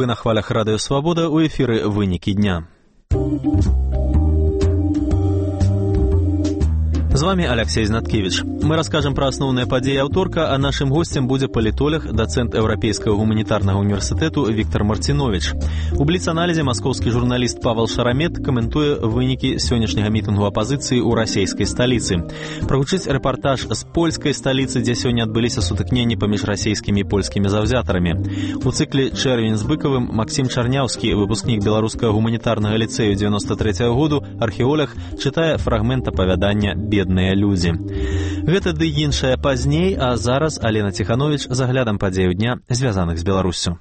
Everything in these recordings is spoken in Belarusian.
на хвалях Радыё Свабода, у эфіры «Вынікі дня». З вами Алексей Знаткевич. Мы расскажем про основные подеи аўторка, а нашим гостем будет политолог, доцент Европейского гуманитарного университета Виктор Мартинович. У бліц-аналізе московский журналист Павел Шарамет комментуе вынікі сённяшняга мітынгу апозіцыі ў расійскай сталіцы. Прагучыць рэпартаж з польскай сталіцы, дзе сёння адбыліся сутыкненні паміж расійскімі і польскімі заўзятарамі. У цыкле «Чэрвень з быкавым» Максим Чарняўскі, выпускнік Беларускага гуманітарнага ліцэю 93-го году, археолог, чытае фрагмент апавядання «Бедныя людзі». Гэта ды іншае пазней, а зараз Алена Ціхановіч з аглядам падзеяў дня, звязаных з Беларуссю.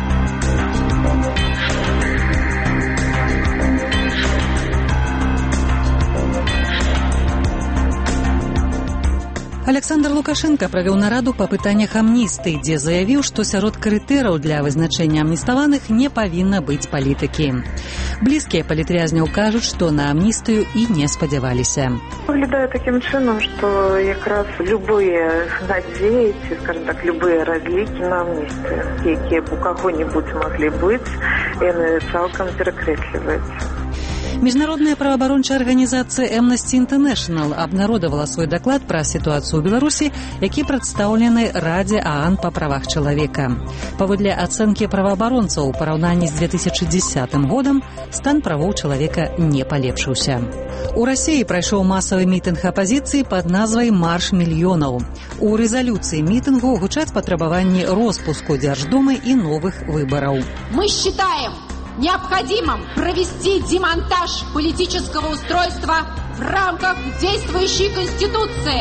Александр Лукашенко правёў нараду па пытаннях амністыі, дзе заявіў, што сярод крытэраў для вызначэння амніставаных не павінна быць палітыкі. Блізкія палітвязняў кажуць, што на амністыю і не спадзяваліся. Выглядае таким чынам, што якраз любыя надзеі, ці, скажем так, любыя разлікі на амністыю, якія б у каго-небудзь маглі быць, яны цалкам перакрэсліваюцца. Міжнародная праваабарончая арганізацыя Amnesty International абнародавала свой даклад пра сітуацыю ў Беларусі, які прадстаўлены Радзе ААН па правах чалавека. Паводле ацэнкі праваабаронцаў, у параўнанні з 2010 годам стан правоў чалавека не палепшыўся. У Расіі прайшоў масавы мітынг апазіцыі пад назвай «Марш мільёнаў». У рэзалюцыі мітынгу гучаць патрабаванні роспуску Дзярждумы і новых выбараў. Мы считаем необходимым провести демонтаж политического устройства в рамках действующей Конституции.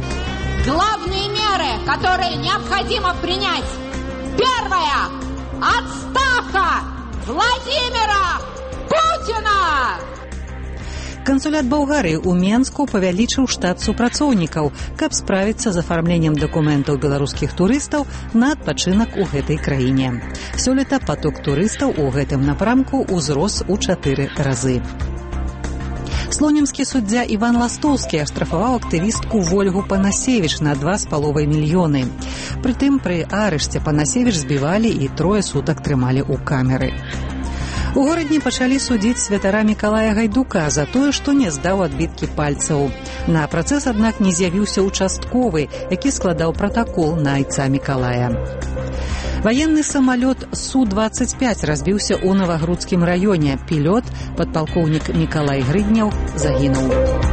Главные меры, которые необходимо принять. Первое. Отставка Владимира Путина! Кансулят Балгарыі ў Менску павялічыў штат супрацоўнікаў, каб справіцца з афармленнем дакументаў беларускіх турыстаў на адпачынак у гэтай краіне. Сёлета паток турыстаў у гэтым напрамку ўзрос у 4 разы. Слонімскі суддзя Іван Ластоўскі аштрафаваў актывістку Вольгу Панасевіч на 2,5 мільёны. Прытым пры арышце Панасевіч збівалі і 3 сутак трымалі ў камеры. У горадні пачалі судзіць святара Мікалая Гайдука за тое, што не здаў адбіткі пальцаў. На працэс, аднак, не з'явіўся участковы, які складаў пратакол на айца Мікалая. Ваенны самалёт Су-25 разбіўся ў Навагрудскім раёне. Пілот, падпалкоўнік Мікалай Грыдняў, загінуў.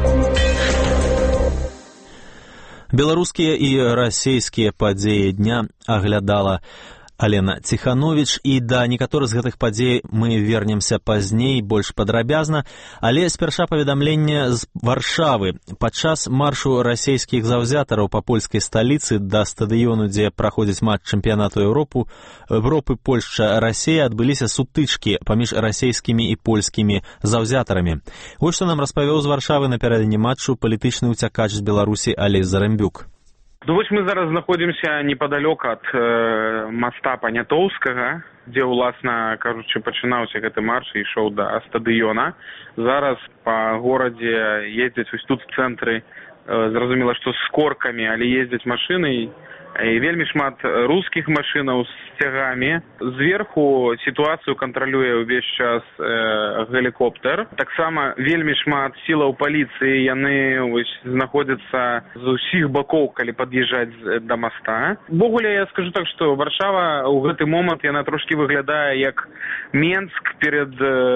Беларускія і расійскія падзеі дня аглядала Алена Ціхановіч, і да некаторых з гэтых падзей мы вернемся пазней, больш падрабязна, але спярша паведамленне з Варшавы. Падчас маршу расійскіх заўзятараў па польскай сталіцы да стадыёну, дзе праходзіць матч чэмпіянату Европы Польшча-Расія, адбыліся сутычкі паміж расійскімі і польскімі заўзятарамі. Вось што нам распавёў з Варшавы напярэдадні матчу палітычны ўцякач з Беларусі Алесь Зарамбюк. Ну вось мы зараз знаходзімся непадалёк ад моста Панятоўскага, дзе, уласна кажучы, пачынаўся гэты марш і ішоў да стадыёна. Зараз па горадзе ездзяць вось тут в цэнтры, зразумела, што з коркамі, але ездзяць машыны, і вельмі шмат рускіх машынаў з цягамі. Зверху сітуацыю кантралюе ўвесь час гелікоптер. Таксама вельмі шмат сілаў паліцыі, яны знаходзяцца з усіх бакоў, калі пад'язджаць да моста. Увогуле, я скажу так, што Варшава ў гэты момант яна трошкі выглядае як Менск перад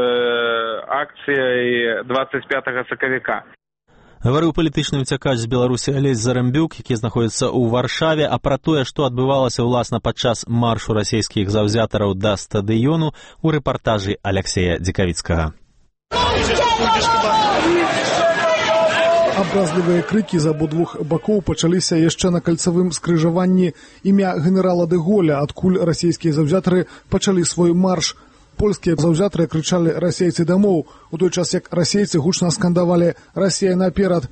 акцыяй 25 сакавіка. Гаварыў палітычны ўцякач з Беларусі Алесь Зарамбюк, які знаходзіцца ў Варшаве, а пра тое, што адбывалася ўласна падчас маршу расійскіх заўзятараў да стадыёну, у рэпартажы Аляксея Дзікавіцкага. Абразлівыя крыкі з абодвух бакоў пачаліся яшчэ на кальцавым скрыжаванні імя генерала дэ Голля, адкуль расійскія заўзятары пачалі свой марш. Польскія заўзятары крычалі «Расейцы дамоў», у той час як расейцы гучна скандавалі «Расія наперад».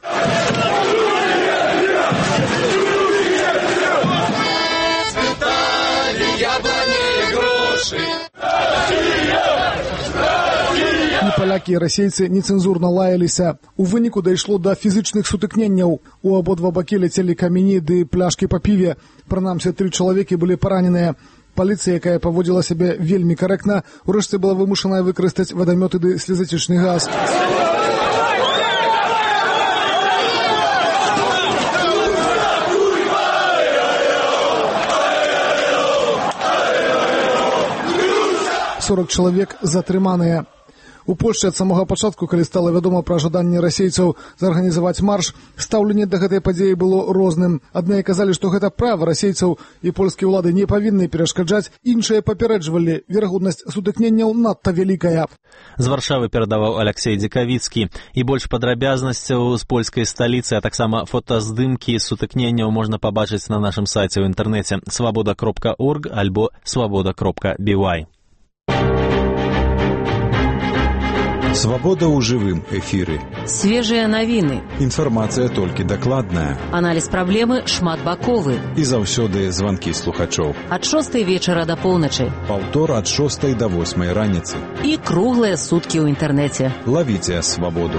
І палякі і расейцы нецэнзурна лаяліся. У выніку дайшло да фізычных сутыкненняў. У абодва бакі ляцелі камені ды пляшкі па піве. Прынамсі 3 чалавекі былі параненыя. Паліцыя, якая паводзіла сябе вельмі карэктна, урэшце была вымушаная выкарыстаць вадамёты ды слезацечны газ. Чалавек затрыманыя. У Польшчы ад самага пачатку, калі стала вядома пра жаданне расейцаў зарганізаваць марш, стаўленне да гэтай падзеі было розным. Адныя казалі, што гэта права расейцаў і польскія ўлады не павінны перашкаджаць, іншыя папярэджвалі, верагоднасць сутыкненняў надта вялікая. З Варшавы перадаваў Алексей Дзекавіцкі. І больш падрабязнасцяў з польскай сталіцы, а таксама фотаздымкі сутыкненняў можна пабачыць на нашым сайце ў інтэрнэце swaboda.org альбо swaboda.by. Свабода ў жывым эфіры. Свежыя навіны. Інфармацыя толькі дакладная. Аналіз праблемы шматбаковы. І заўсёды званкі слухачоў. Ад 6 вечара да поўначы. Паўтор ад 6 да 8 раніцы. І круглыя суткі ў інтэрнэце. Лавіце свабоду.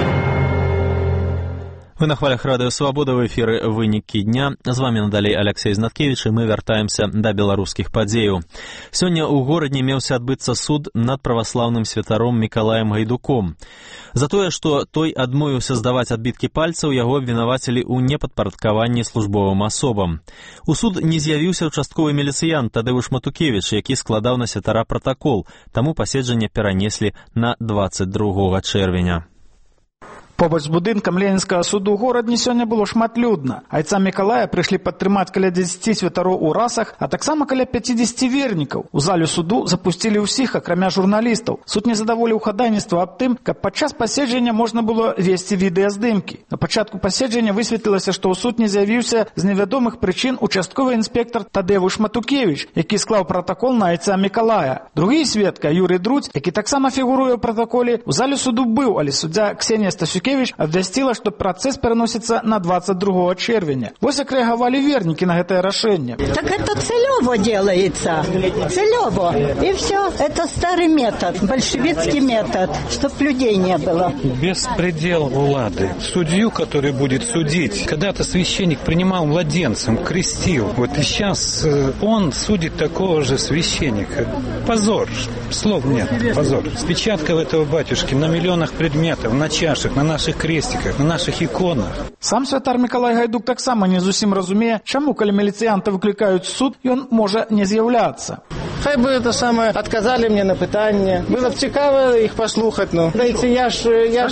Вы на хвалях радыё «Свабода», ў эфіры «Вынікі дня». З вамі надалей Алексей Знаткевіч, і мы вяртаемся да беларускіх падзеяў. Сёння ў горадзе меўся адбыцца суд над праваслаўным святаром Мікалаем Гайдуком. За тое, што той адмовіўся здаваць адбіткі пальцаў, яго абвінавацілі ў непадпарадкаванні службовым асобам. У суд не з'явіўся участковы міліцыянт Тадэвуш Матукевіч, які складаў на святара пратакол, таму паседжанне перанеслі на 22 чэрвеня. Побач з будынкам Ленінскага суду ў горадні сёння было шматлюдна. Айца Мікалая прыйшлі падтрымаць каля 10 святароў у расах, а таксама каля 50 вернікаў. У залю суду запусцілі ўсіх, акрамя журналістаў. Суд не задаволіў хадайніцтва аб тым, каб падчас паседжання можна было весці відэаздымкі. На пачатку паседжання высветлілася, што ў суд не з'явіўся з невядомых прычын участковы інспектар Тадэвуш Матукевіч, які склаў пратакол на айца Мікалая. Другі сведка, Юрый Друдзь, які таксама фігуруе ў пратаколе, у зале суду быў, але суддзя Ксенія Стасюкевич обвястила, что процесс переносится на 22 червеня. Вот как реагировали верники на это решение. Так это целево делается. Целево. И все. Это старый метод, большевистский метод, чтобы людей не было. Беспредел влады. Судью, который будет судить. Когда-то священник принимал младенцем, крестил. Вот и сейчас он судит такого же священника. Позор. Слов нет. Позор. С печаткой этого батюшки на миллионах предметов, на чашах, на наших крестиках, на наших иконах. Сам святар Мікалай Гайдук таксама не зусім разумее, чаму, калі міліцыянта выклікаюць суд, ён можа не з'яўляцца. Хай бы это самое отказали мне на пытанне. Было б цікава іх паслухаць, ну. Дайце, я ж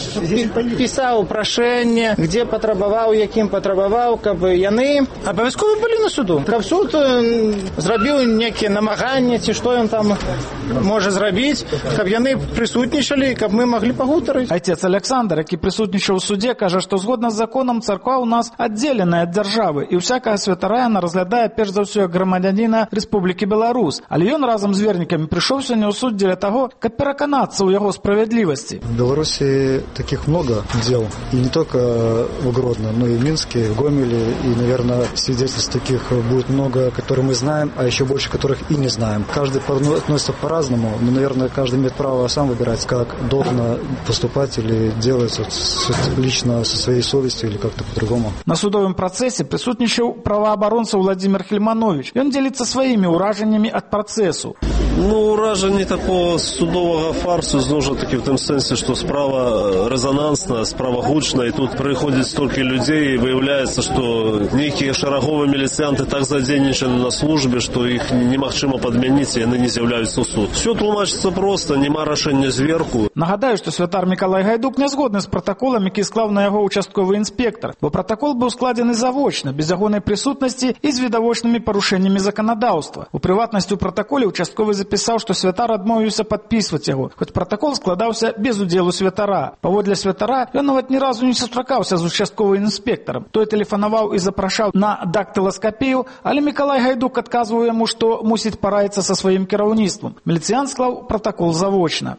пісаў прашэнне, где патрабаваў, якім патрабаваў, каб яны абавязкова былі на суду. Каб суд зрабіў некія намаганні, ці што ён там можа зрабіць, каб яны прысутнічалі, каб мы маглі пагутарыць. Айцец Александр, які прысутнічаў у суде, кажа, што згодна з законам царква ў нас аддзеленая ад дзяржавы, і ўсякага святара яна разглядае перш за ўсё грамадзяніна Рэспублікі Беларусь. Але ён разом з вернікамі пришел сёння ў суд для того, как переконаться в его справедливости. В Беларуси таких много дел, и не только в Гродно, но и в Минске, в Гомеле, и, наверное, свидетельств таких будет много, которые мы знаем, а еще больше, которых и не знаем. Каждый относится по-разному, но, наверное, каждый имеет право сам выбирать, как должно поступать или делать лично со своей совестью или как-то по-другому. На судовом процессе присутнічаў праваабаронца Владимир Хельманович. Он делится своими ураженнями от процесса. Ну, ураження такого судового фарсу, знову ж таки, в тому сенсі, що справа резонансна, справа гучна, і тут приходять стільки людей, і виявляється, що ніякі шарагові міліціянти так задейничені на службі, що їх немагчыма підмінити, і вони не з'являються у суд. Все тлумачиться просто, нема рішення зверху. Нагадаю, що святар Мікалай Гайдук не згодний з протоколом, який склав на його участковий інспектор, бо протокол був складений заочно, без ягоної присутності і з відавочними порушеннями законодавства. У приватності у протоколі участковый записал, что святар адмовіўся подписывать его, хоть протокол складаўся без удзелу святара. Паводле святара, ён нават ні разу не сустракаўся з участковым інспектарам. Той тэлефанаваў і запрашаў на дактыласкапію, але Мікалай Гайдук адказваў яму, што мусіць параіцца са сваім кіраўніцтвам. Міліцыянт склаў протокол завочна.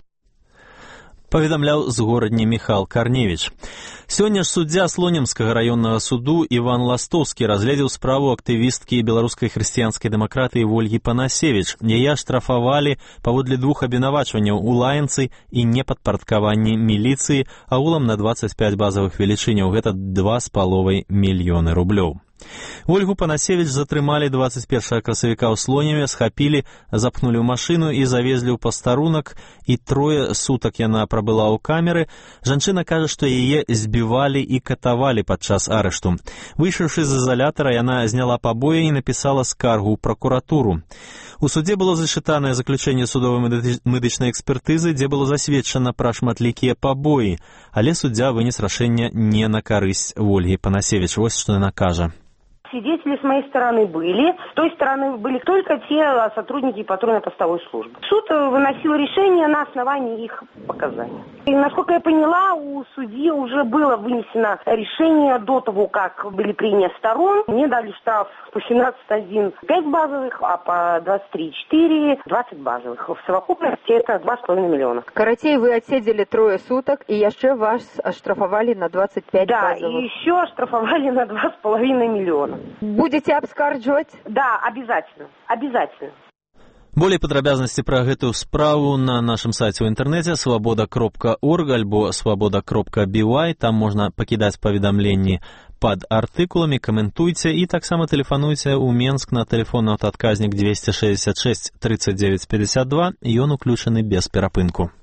Паведамляў з горадні Міхал Карневіч. Сёння ж суддзя Слонімскага раённага суду Іван Ластоўскі разгледзеў справу актывісткі беларускай хрысціянскай дэмакратыі Вольгі Панасевіч. Яе штрафавалі паводле двух абвінавачванняў у лаянцы і непадпарадкаванні міліцыі агулам на 25 базавых велічыняў, гэта 2,5 мільёны рублёў. Ольгу Панасевіч затрымалі 21 красавіка ў Слоневе, схапілі, запхнулі ў машыну і завезлі ў пастарунак, і 3 сутак яна прабыла ў камеры. Жанчына кажа, што яе збівалі і катавалі падчас арышту. Выйшаўшы з изолятара, яна зняла пабоі і напісала скаргу ў пракуратуру. У судзе было зачытанае заключэнне судовай медычнай экспертызы, дзе было засведчана пра шматлікія пабоі, але суддзя вынес рашэнне не на карысць Ольгі Панасевіч. Вось што яна кажа. Свидетели с моей стороны были, с той стороны были только те сотрудники патрульно-постовой службы. Суд выносил решение на основании их показаний. И, насколько я поняла, у судьи уже было вынесено решение до того, как были прения сторон. Мне дали штраф по 17.1 5 базовых, а по 23.4 20 базовых. В совокупности это 2,5 миллиона. Карацей, вы отсидели 3 суток, и еще вас оштрафовали на 25 базовых. Да, и еще оштрафовали на 2,5 миллиона. Будете абскарджваць? Да, обязательно. Обязательно. Болей падрабязнасці пра гэтую справу на нашым сайце ў інтэрнэце свабода.орг альбо свабода.by. Там можна пакідаць паведамленні пад артыкуламі, каментуйце і таксама тэлефануйце ў Менск на тэлефонны аўтаадказнік 266 39 52. Ён уключаны без перапынку.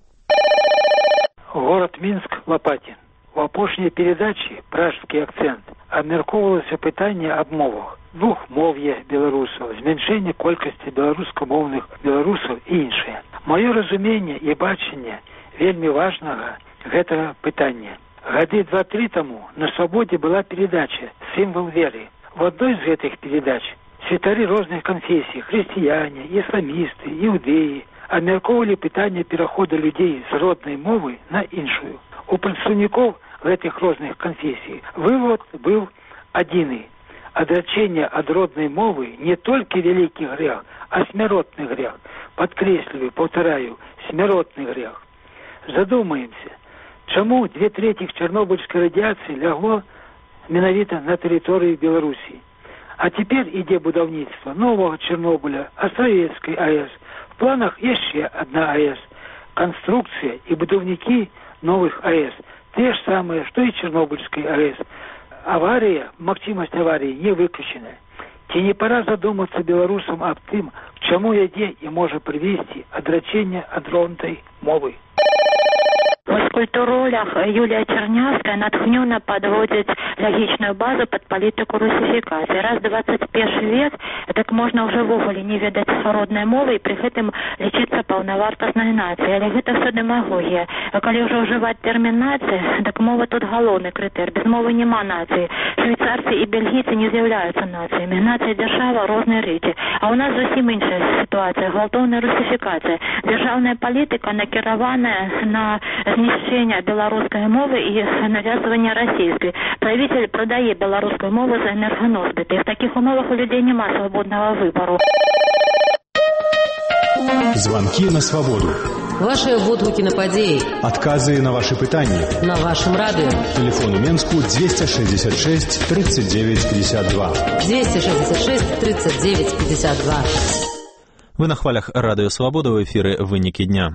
Город Минск, Лопатин. У апошняй перадачы «Пражскі акцэнт» абмяркоўвалася пытанне аб мовах, двухмоўе беларусаў, змяншэнне колькасці беларускамоўных беларусаў і іншае. Маё разуменне і бачанне вельмі важнага гэтага пытання. Гады 2-3 таму на Свабодзе была перадача «Сімвал веры». В адной з гэтых перадач святары розных канфесій, хрысціяне, ісламісты, іўдэі абмяркоўвалі пытанне перахода людзей з роднай мовы на іншую. У прадстаўнікоў гэтых розных канфесій вывод быў адзіны. Адрачэнне ад роднай мовы не толькі вялікі грэх, а смяротны грэх. Падкрэсліваю, паўтараю, смяротны грэх. Задумаемся, чаму 2/3 чарнобыльскай радыяцыі лягло менавіта на тэрыторыі Беларусі. А цяпер ідзе будаўніцтва новага Чарнобыля, Астравецкай АЭС. В планах яшчэ адна АЭС. Канструкцыя і будаўнікі новых АЭС. Те ж самые, что и Чернобыльской АЭС. Авария, магчимость аварии не выключена. Ці не пора задуматься белорусам об тым, к чему ядзе и может привести адрачение ад родной мовы. У скульптуролях Юлія Чернявская натхненно подводит логичную базу под политику русификации. Раз 21 век, так можно уже вовсе не ведать родной мовы и при этом лечиться полновартостной нацией. Але это все демагогия. Коли уже уживать термин нации, так мова тут головный критерий. Без мовы нема нации. Швейцарцы и бельгийцы не являются нациями. Нация держава разные речи. А у нас зовсім інша ситуация. Гвалтовная русификация. Державная политика накерованная на знищення белорусской мовы и навязывание российской. Правитель продає белорусскую мову за энергоносбиты. В таких умовах у людей нема свободного выбора. Звонки на свободу. Ваши водгуки на подеи. Отказы на ваши пытания. На вашем радио. Телефон у Менску 266 39 52. 266 39 52. Вы на хвалях Радио Свобода, в эфире «Выники дня».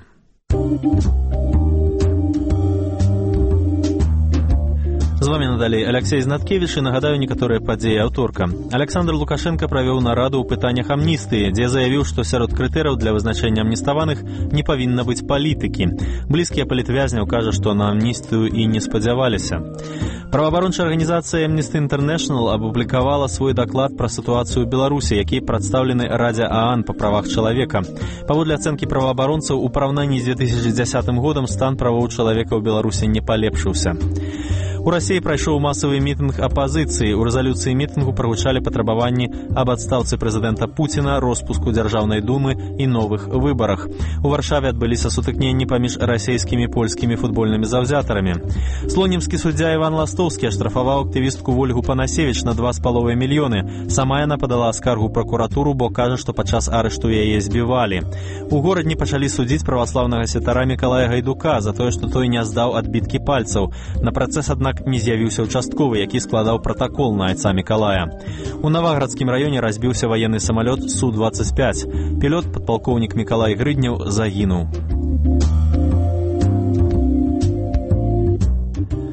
З вами надалей Алексей Знаткевич, і нагадаю некаторыя падзеі аўторка. Александр Лукашенко правёў нараду ў пытаннях амністыі, дзе заявіў, што сярод крытэрыяў для вызначэння амніставаных не павінна быць палітыкі. Блізкія палітвязняў кажа, што на амністыю і не спадзяваліся. Праваабарончая арганізацыя Amnesty International апублікавала свой даклад пра сітуацыю ў Беларусі, які прадстаўлены Радзе ААН па правах чалавека. Паводле ацэнкі праваабаронцаў, у параўнанні з 2010 годам стан правоў чалавека ў Беларусі не палепшыўся. У Расіі прайшоў масавы мітынг апазіцыі. У рэзалюцыі мітынгу прагучалі патрабаванні аб адстаўцы прэзідэнта Пуціна, роспуску Дзяржаўнай думы і новых выбарах. У Варшаве адбыліся сутыкненні паміж расійскімі і польскімі футбольнымі заўзятарамі. Слонімскі суддзя Іван Ластовскі аштрафаваў актывістку Ольгу Панасевіч на 2,5 мільёны. Сама яна падала скаргу пракуратуру, бо кажа, што падчас арышту яе збівалі. У горадні пачалі судзіць праваслаўнага святара Мікалая Гайдука за тое, што той не здаў адбіткі пальцаў. На працэс, аднак, не з'явіўся участковы, які складаў пратакол на айца Мікалая. У Наваградскім раёне разбіўся ваенны самалёт Су-25. Пілот, падпалкоўнік Мікалай Грыдняў, загінуў.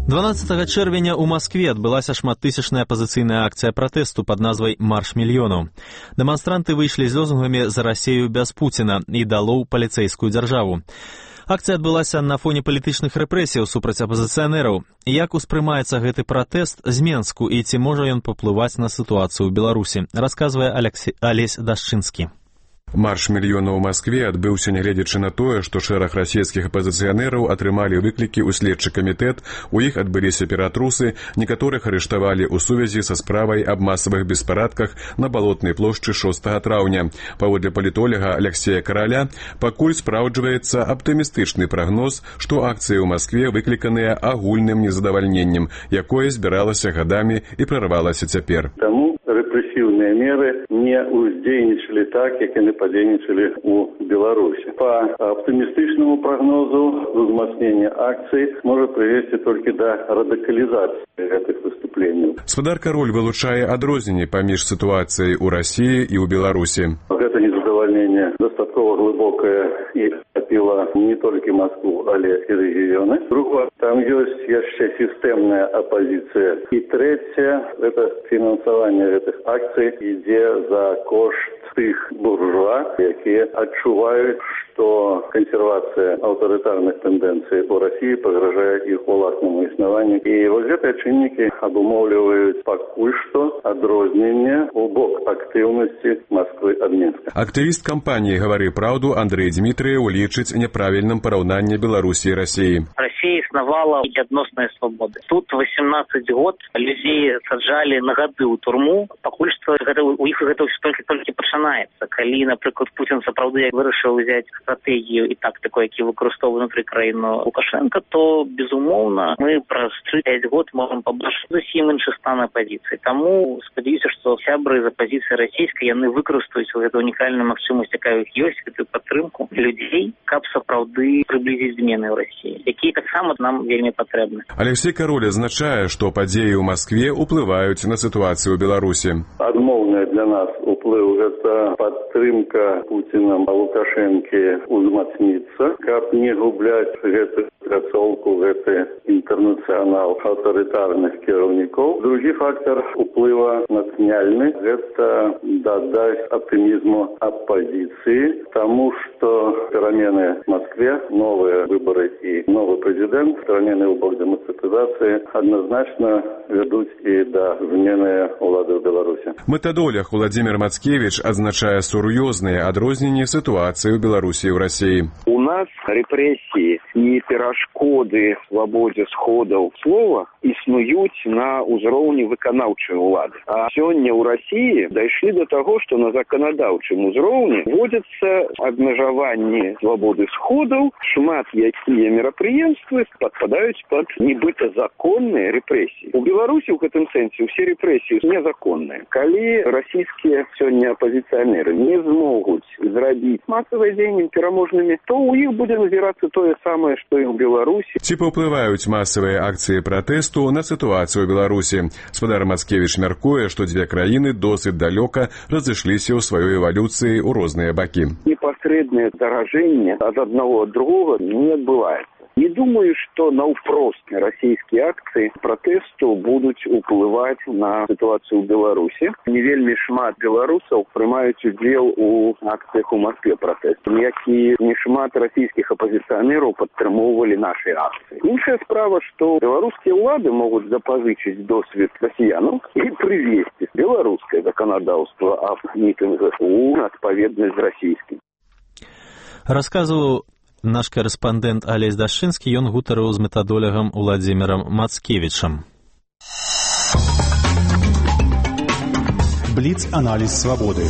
12 чэрвеня ў Маскве адбылася шматтысячная апазіцыйная акцыя пратэсту пад назвай «Марш мільёнаў». Дэманстранты выйшлі з лозунгамі «За Расею без Пуціна» і «Далоў паліцэйскую дзяржаву». Акцыя адбылася на фоне палітычных рэпрэсіяў супраць апазіцыянераў. Як успрымаецца гэты пратэст з Менску і ці можа ён паўплываць на сітуацыю ў Беларусі, расказвае Алесь Дашчынскі. Марш мільёнаў у Маскве адбыўся нягледзячы на тое, што шэраг расійскіх апазіцыянераў атрымалі выклікі ў следчы камітэт, у іх адбыліся ператрусы, некаторых арыштавалі ў сувязі са справай аб масавых беспарадках на Балотнай плошчы 6 траўня. Паводле палітолага Алексея Караля, пакуль спраўджваецца аптымістычны прагноз, што акцыі ў Маскве выкліканыя агульным незадавальненнем, якое збіралася гадамі і прарвалася цяпер. Таму рэпрэсіўныя меры не ўздзейнічалі так, як яны падзейнічалі ў Беларусі. Па аптымістычнаму прагнозу узмацнення акцый можа прывесці толькі да радыкалізацыі гэтых выступленняў. Спадар Кароль вылучае адрозненні паміж сітуацыяй у Расіі і ў Беларусі. Гэта незадавальненне дастаткова глыбокае і ахапіла не толькі Маскву, але і рэгіёны. Другое, там ёсць яшчэ сістэмная апазіцыя. І трэцяе, гэта фінансаванне гэтых акцый ідзе за кошт тых буржуа, якія адчуваюць, што кансервацыя аўтарытарных тэндэнцый у Расіі пагражае іх уласнаму існаванню. І вось гэтыя чыннікі абумоўліваюць пакуль што адрозненне ў бок актыўнасці Масквы ад Мінска. Актывіст кампаніі «Гавары праўду» Андрэй Дмітрыеў лічыць няправільным параўнанне Беларусі і Расіі. Расія існавала адносная свабода. Тут 18 год людзей саджалі на гады ў турму, пакуль што у іх гэта ўсё толькі пачынаецца. Калі, напрыклад, Пуцін сапраўды вырашыў взяць стратэгію і тактыку, які выкарыстоўвае ўнутры краіны Лукашенка, то, безумоўна, мы праз 3-5 год можам пабачыць зусім іншы стан апазіцыі. Таму спадзяюся, што сябры з апазіцыі расійскай яны выкарыстаюць гэту унікальную магчымасць, якая ў іх ёсць, гэтую падтрымку людзей, каб сапраўды прыблізіць змены ў Расіі, якія таксама нам вельмі патрэбны. Алексей Кароль азначае, што падзеі ў Маскве ўплываюць на сітуацыю ў Беларусі. Адмоўная для нас уплыў гэта падтрымка Пуцінам Лукашэнкі узмацніцца, каб не губляць гэту працоўку, гэты інтэрнацыянал аўтарытарных кіраўнікоў. Другі фактор уплыва нацыянальны – гэта дадаць аптымізму апазіцыі, таму што перамены в Москве, новыя выбары і новы прэзідэнт, перамены ў бок дэмакратызацыі адназначна вядуць і да змены ўлады ў Беларусі. Мэтадолях Владимир Мацкевич адзначае сур'ёзныя адрозненні сітуацыі ў Беларусі і ў Расіі. У нас рэпрэсіі і перашкоды свабодзе сходаў слова існуюць на ўзроўні выканаўчай улады. А сёння ў Расіі дайшлі да таго, што на заканадаўчым узроўні вводзяцца абмежаванні свабоды сходаў, шмат якія мерапрыемствы падпадаюць пад нібыта законныя рэпрэсіі. У Беларусі ў гэтым сэнсе ўсе рэпрэсіі незаконныя. Калі расійскія сёння апазіцыянеры не змогуць зрабіць масавыя дзеянні пераможнымі, то ў іх будзе назірацца тое самае, што і ў Беларусі. Ці паўплываюць масавыя акцыі пратэсту на сітуацыю ў Беларусі? Спадар Мацкевіч мяркуе, што дзве краіны досыць далёка разышліся ў сваёй эвалюцыі ў розныя бакі. Непасрэднае заражэнне ад аднаго ад другога не адбываецца. Не думаю, што наўпрост расійскія акцыі пратэсту будуць уплываць на сітуацыю ў Беларусі. Не вельмі шмат беларусаў прымаюць удзел у акцыях у Маскве пратэсту. Не шмат расійскіх апазіцыянераў падтрымоўвалі нашыя акцыі. Іншая справа, што беларускія ўлады могуць запазычыць досвед расіянаў і прывесці беларускае заканадаўства аб мітынгах у адпаведнасць з расійскім. Расказваў наш корэспандэнт Алесь Дашчынскі, ён гутарыў з метадолягам Владимиром Мацкевічам. Бліц-аналіз свабоды.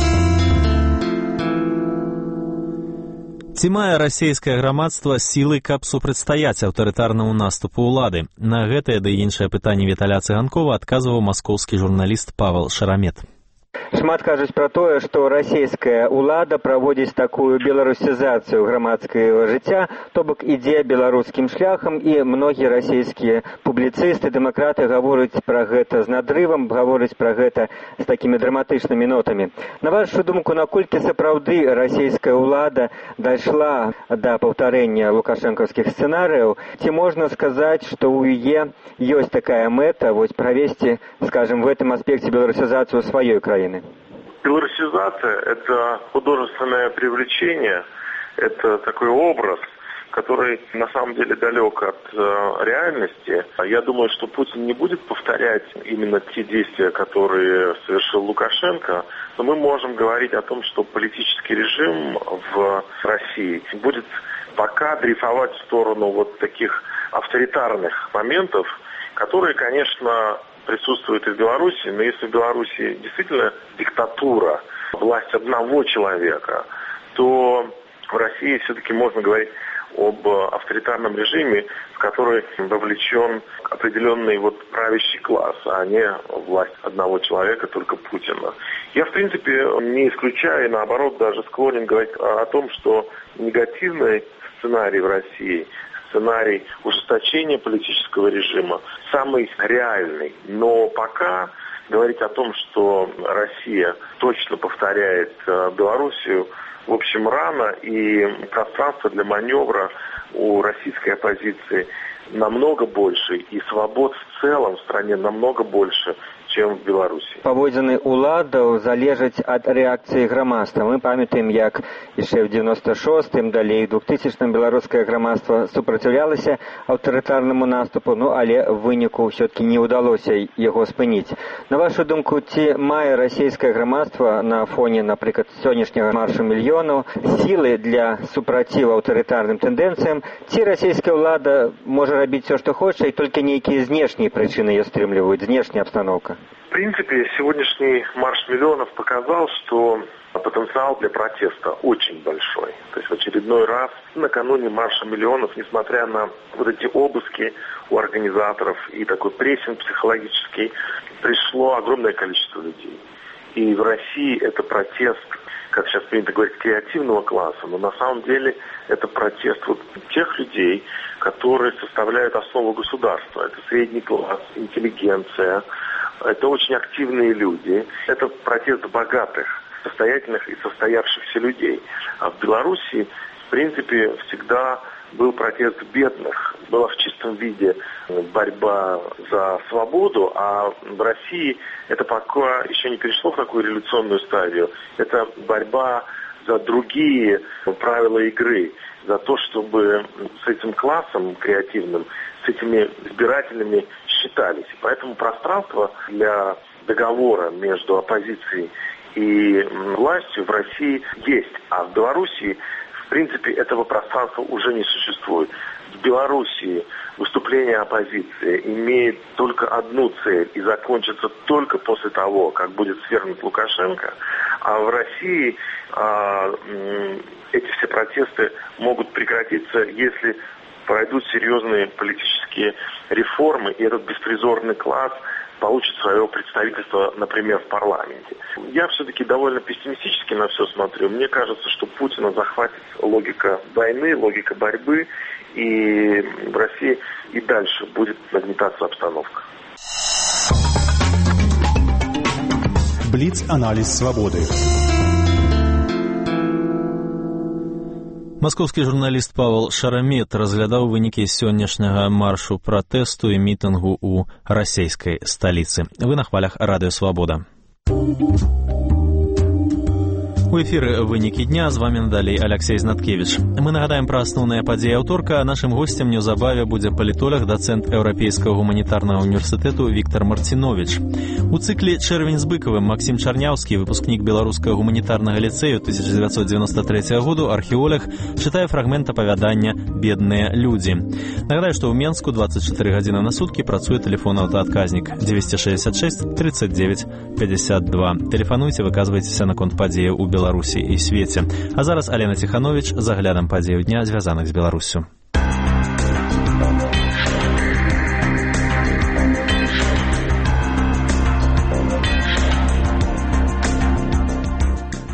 Ці мае расійскае грамадства сілы, каб супрацьстаяць аўтарытарнаму наступу ўлады? На гэтае ды іншае пытанне Віталя Цыганкова адказваў маскоўскі журналіст Павел Шарамет. Шмат кажуць пра тое, што расійская ўлада праводзіць такую беларусізацыю грамадскага жыцця, то бок ідзе беларускім шляхам, і многія расійскія публіцысты, дэмакраты гавораць пра гэта з надрывам, гавораць пра гэта з такімі драматычнымі нотамі. На вашу думку, наколькі сапраўды расійская ўлада дайшла да паўтарэння лукашэнкаўскіх сцэнарыяў, ці можна сказаць, што ў яе ёсць такая мэта правесці, скажем, в этом аспекте белорусизацию своей краины? Белорусизация – это художественное привлечение, это такой образ, который на самом деле далек от реальности. Я думаю, что Путин не будет повторять именно те действия, которые совершил Лукашенко, но мы можем говорить о том, что политический режим в России будет пока дрейфовать в сторону вот таких авторитарных моментов, которые, конечно, присутствуют и в Беларуси, но если в Беларуси действительно диктатура, власть одного человека, то в России все-таки можно говорить об авторитарном режиме, в который вовлечен определенный правящий класс, а не власть одного человека, только Путина. Я, в принципе, не исключаю и, наоборот, даже склонен говорить о том, что негативный сценарий в России, сценарий ужесточения политического режима, самый реальный. Но пока говорить о том, что Россия точно повторяет Белоруссию, в общем, рано, и пространство для маневра у российской оппозиции намного больше, и свобод в целом в стране намного больше, чем в Беларуси. Паводзіны ўладаў залежаць ад рэакцыі грамадства. Мы памятаем, як яшчэ ў 96-м, далей 2000-м беларускае грамадства супраціўлялася аўтарытарнаму наступу, але в выніку ўсё-таки не ўдалося яго спыніць. На вашу думку, ці мае расійскае грамадства на фоне, напрыклад, сённяшняга маршу мільёнаў сілы для супраціву аўтарытарным тэндэнцыям, ці расійская ўлада можа рабіць все, што хоча, і толькі нейкія знешнія прычыны яе стрымліваюць, знешняя обстановка? В принципе, сегодняшний марш миллионов показал, что потенциал для протеста очень большой. То есть в очередной раз накануне марша миллионов, несмотря на вот эти обыски у организаторов и такой прессинг психологический, пришло огромное количество людей. И в России это протест, как сейчас принято говорить, креативного класса, но на самом деле это протест тех людей, которые составляют основу государства. Это средний класс, интеллигенция, это очень активные люди, это протест богатых, состоятельных и состоявшихся людей. А в Беларуси, в принципе, всегда был протест бедных. Была в чистом виде борьба за свободу, а в России это пока еще не перешло в такую революционную стадию. Это борьба за другие правила игры, за то, чтобы с этим классом креативным, с этими избирателями считались. И поэтому пространство для договора между оппозицией и властью в России есть. А в Белоруссии, в принципе, этого пространства уже не существует. В Белоруссии выступление оппозиции имеет только одну цель и закончится только после того, как будет свергнут Лукашенко. А в России эти все протесты могут прекратиться, если пройдут серьезные политические реформы, и этот беспризорный класс получит свое представительство, например, в парламенте. Я все-таки довольно пессимистически на все смотрю. Мне кажется, что Путина захватит логика войны, логика борьбы, и в России и дальше будет нагнетаться обстановка. Блиц-анализ свободы. Маскоўскі журналіст Павел Шарамет разглядаў вынікі сённяшняга маршу пратэсту і мітынгу ў расійскай сталіцы. Вы на хвалях радыё Свабода. У эфіры «Вынікі дня», з вами надалей Алексей Знаткевич. Мы нагадаем пра асноўныя падзеі аўторка, а нашым госцем неўзабаве будзе палітолог, дацэнт Еўрапейскага гуманітарнага універсітэту Віктор Марцинович. У цыкле «Чэрвень з быкавым» Максим Чарняўскі, выпускнік Беларускага гуманітарнага ліцэю 1993 году, археолог, чытае фрагмент апавядання «Бедныя людзі». Нагадаю, што ў Менску 24 гадзіны на суткі працуе тэлефон аўтаадказнік 266 39 52. Тэлефануйце, выказвайцеся наконт падзеяў у Беларусі і свеце. А зараз Алена Ціханович з аглядам падзеяў дня, звязаных з Беларуссю.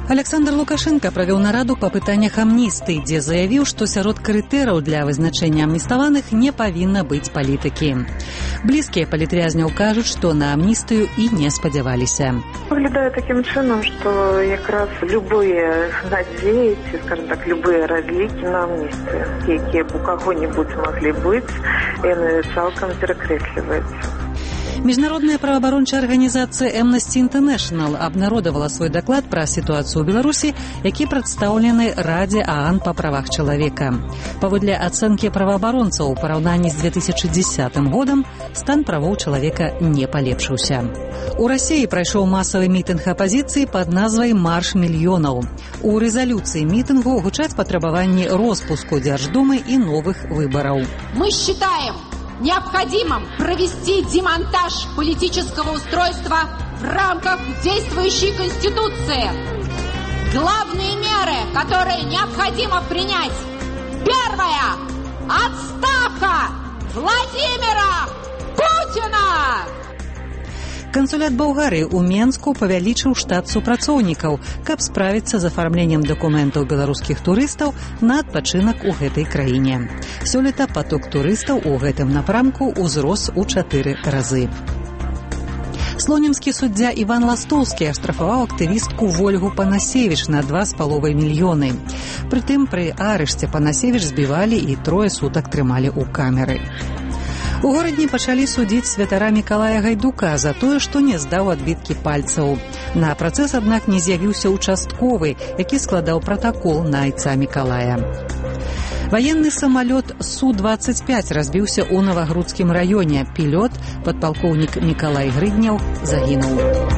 Александр Лукашенко правёў нараду па пытаннях амністыі, дзе заявіў, што сярод крытэрыяў для вызначэння амніставаных не павінна быць палітыкі. Блізкія палітвязняў кажуць, што на амністыю і не спадзяваліся. Выглядае такім чынам, што якраз любыя надзеі, ці, скажем так, любыя разлікі на амністыю, якія б у каго-небудзь маглі быць, яны цалкам перакрэсліваюцца. Міжнародная праваабарончая арганізацыя Amnesty International абнародавала свой даклад пра сітуацыю ў Беларусі, які прадстаўлены Радзе ААН па правах чалавека. Паводле ацэнкі праваабаронцаў у параўнанні з 2010 годам стан правоў чалавека не палепшыўся. У Расіі прайшоў масавы мітынг апазіцыі пад назвай «Марш мільёнаў». У рэзалюцыі мітынгу гучаць патрабаванні роспуску Дзярждумы і новых выбараў. Мы считаем необходимым провести демонтаж политического устройства в рамках действующей Конституции. Главные меры, которые необходимо принять. Первое. Отставка Владимира Путина! Кансулят Балгарыі ў Менску павялічыў штат супрацоўнікаў, каб справіцца з афармленнем дакументаў беларускіх турыстаў на адпачынак у гэтай краіне. Сёлета паток турыстаў у гэтым напрамку ўзрос у 4 разы. Слонімскі суддзя Іван Ластоўскі аштрафаваў актывістку Вольгу Панасевіч на 2,5 мільёны. Прытым пры арышце Панасевіч збівалі і 3 сутак трымалі ў камеры. У горадні пачалі судзіць святара Мікалая Гайдука за тое, што не здаў адбіткі пальцаў. На працэс, аднак, не з'явіўся участковы, які складаў пратакол на айца Мікалая. Ваенны самалёт Су-25 разбіўся ў Навагрудскім раёне. Пілот, падпалкоўнік Мікалай Грыдняў, загінуў.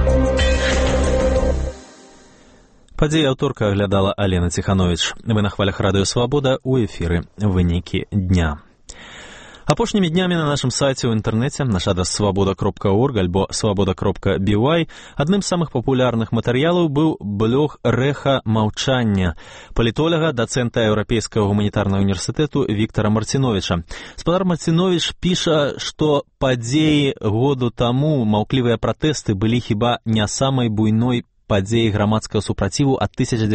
Падзеі аўторка аглядала Алена Ціхановіч. Вы на хвалях радыё «Свабода» у эфіры «Вынікі дня». Апошнімі днямі на нашым сайце ў інтэрнэце, наш адрас свабода.орг альбо свабода.by, адным з самых папулярных матэрыялаў быў блог «Рэха маўчання» палітолага, дацэнта Еўрапейскага гуманітарнага універсітэту Віктара Марціновіча. Спадар Марціновіч піша, што падзеі году таму маўклівыя пратэсты былі хіба не самай буйной падзеі грамадскага супраціву ад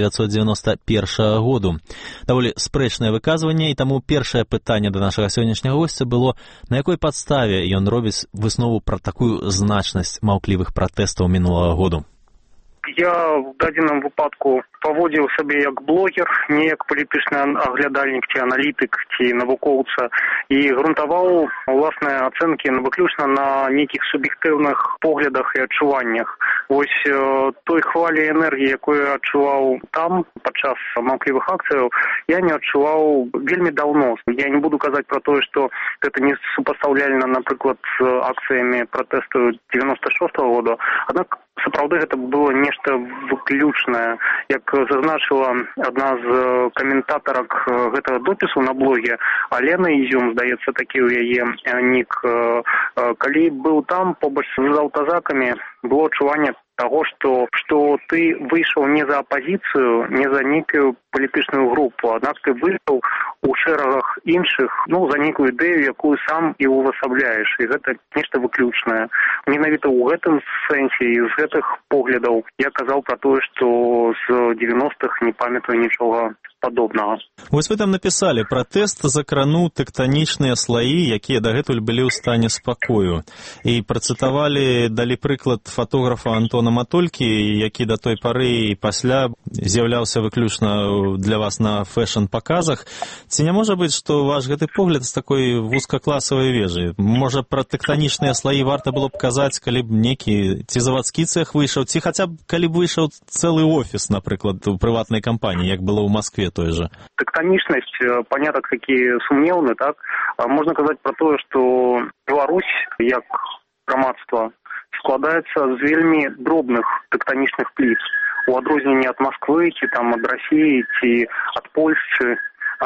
1991 году. Даволі спрэчнае выказванне, і таму першае пытанне да нашага сённяшняга госця было, на якой падставе ён робіць выснову пра такую значнасць маўклівых пратэстаў мінулага году. Я в дадзеным выпадку паводзіў сабе як блогер, не як палітычны аглядальнік ці аналітык ці навукоўца, і грунтаваў уласныя ацэнкі выключна на нейкіх суб'ектыўных поглядах і адчуваннях. Вось той хвалі энергіі, якую я адчуваў там падчас маўклівых акцыяў, я не адчуваў вельмі даўно. Я не буду казаць пра тое, што гэта не супастаўляльна, напрыклад, з акцыямі пратэсту 96-го года, аднак сапраўды гэта было нешта выключнае. Як зазначыла адна з каментатарак гэтага допісу на блоге, Алена Ізюм, здаецца, такі ў яе нік, калі быў там побач з аўтазакамі, было адчуванне таго, што ты выйшаў не за апазіцыю, не за нейкую палітычную групу, аднак ты выйшаў у шэрагах іншых, за нейкую ідэю, якую сам і увасабляеш. І гэта нешта выключнае. Менавіта ў гэтым сэнсе і з гэтых поглядаў я казаў пра тое, што з 90-х не памятаю нічога падобнага. Вось вы там напісалі, пратэст закрануў тэктанічныя слаі, якія дагэтуль былі ў стане спакою. І працытавалі, далі прыклад фотографа Антона Матолькі, які да той пары і пасля з'яўляўся выключна для вас на фэшн-паказах. Ці не можа быць, што ваш гэты погляд з такой вузкакласавай вежы? Можа, пра тэктанічныя слаі варта было б казаць, калі б некі ці завадскі цэх выйшаў, ці хаця б калі б выйшаў цэлы офіс, напрыклад, у прыватнай кампаніі, як было ў Маскве той же. Тэктанічнасць, панятак такі сумнеўны, так? Можна казаць пра тое, што Беларусь, як грамадства, складаецца з вельмі дробных тэктанічных пліт. У адрозненні ад Масквы, ці там ад Расіі, ці ад Польшчы,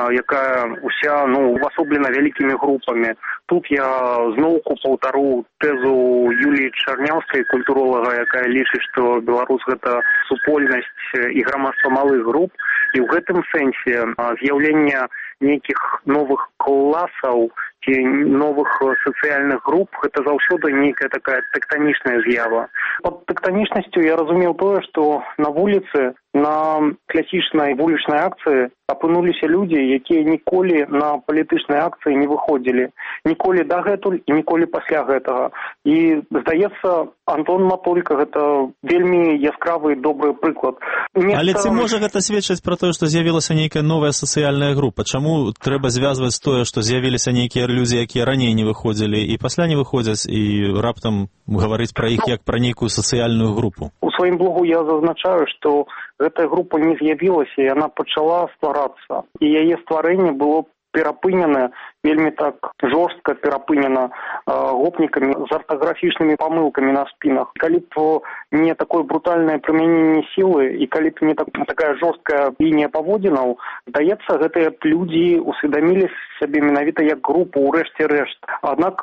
якая уся увасоблена вялікімі групамі. Тут я зноўку паўтару тэзу Юліі Чарняўскай, культуролага, якая лічыць, што Беларусь гэта супольнасць і грамадства малых груп. І ў гэтым сэнсе з'яўленне нейкіх новых класаў новых сацыяльных груп гэта заўсёды нейкая такая тэктанічная з'ява. Пад тэктанічнасцю я разумеў тое, што на вуліцы на класічнай вулічнай акцыі апынуліся людзі, якія ніколі на палітычныя акцыі не выходзілі. Ніколі дагэтуль і ніколі пасля гэтага. І, здаецца, Антон Матулька гэта вельмі яскравы і добры прыклад. Але ці можа гэта сведчыць пра тое, што з'явілася нейкая новая сацыяльная група? Чаму трэба звязваць тое, што з'явіліся нейкія людзі, якія раней не выходзілі і пасля не выходзяць, і раптам гаварыць пра іх як пра нейкую сацыяльную групу? У сваім блогу я зазначаю, што гэтая група не з'явілася, і яна пачала стварацца. І яе стварэнне было перапынена, вельмі так жорстка перапынена гопнікамі з артаграфічнымі памылкамі на спінах. Калі б не такое брутальнае прымяненне сілы і калі б не такая жорсткая лінія паводзінаў, здаецца, гэтыя людзі усведамілі сябе менавіта як групу ў рэшце рэшт. Аднак,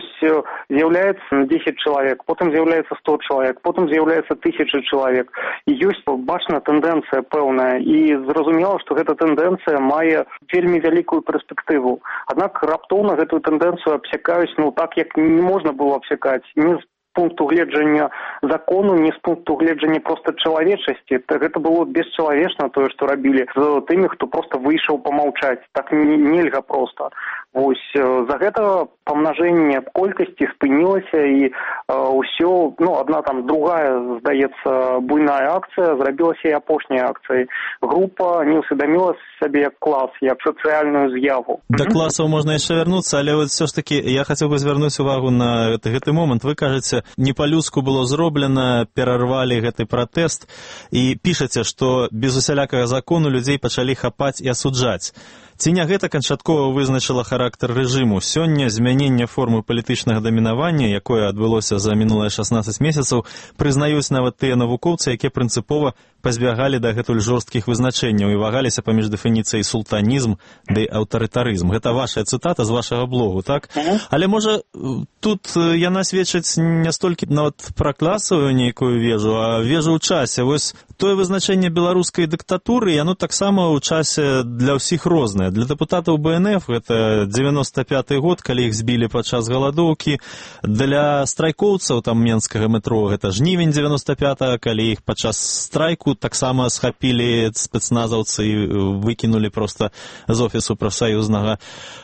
з'яўляецца 10 чалавек, потым з'яўляецца 100 чалавек, потым з'яўляецца 1000 чалавек. І ёсць бачна тэндэнцыя пэўная, і зразумела, што гэта тэндэнцыя мае вельмі вялікую перспектыву. Аднак раптоўна гэтую тэндэнцыю абсякаюць, так, як не можна было абсякаць. Не з пункту гледжання закону, не з пункту гледжання проста чалавечасці. Гэта было бесчалавечна тое, што рабілі з тымі, хто проста выйшаў памаўчаць. Так нельга проста. Вось за гэта памнажэнне колькасці спынілася і ўсё, адна там другая, здаецца, буйная акцыя зрабілася і апошняй акцыяй. Група не ўсведаміла сябе як клас, як сацыяльную з'яву. Да класаў можна яшчэ вярнуцца, але вот все ж таки я хацеў бы звярнуць увагу на гэты момант. Вы кажаце, не па-людску было зроблена, перарвалі гэты пратэст і пішаце, што без усялякага закону людзей пачалі хапаць і асуджаць. Ці не гэта канчаткова вызначыла характар рэжыму? Сёння змяненне формы палітычнага дамінавання, якое адбылося за мінулыя 16 месяцаў, прызнаюць нават тыя навукоўцы, якія прынцыпова пазбягалі дагэтуль жорсткіх вызначэнняў і вагаліся паміж дэфініцыяй султанізм ды аўтарытарызм. Гэта ваша цытата з вашага блогу, так? Але, можа, тут яна сведчыць не столькі нават пра класавую нейкую вежу, а вежу ў часе. Вось тое вызначэнне беларускай дыктатуры, яно таксама ў часе для ўсіх рознае. Для дэпутатаў БНФ гэта 95-й год, калі іх збілі падчас галадоўкі. Для страйкоўцаў там менскага метро гэта жнівень 95-го, калі іх падчас страйку таксама схапілі спецназаўцы і выкінулі проста з офісу прафсаюзнага.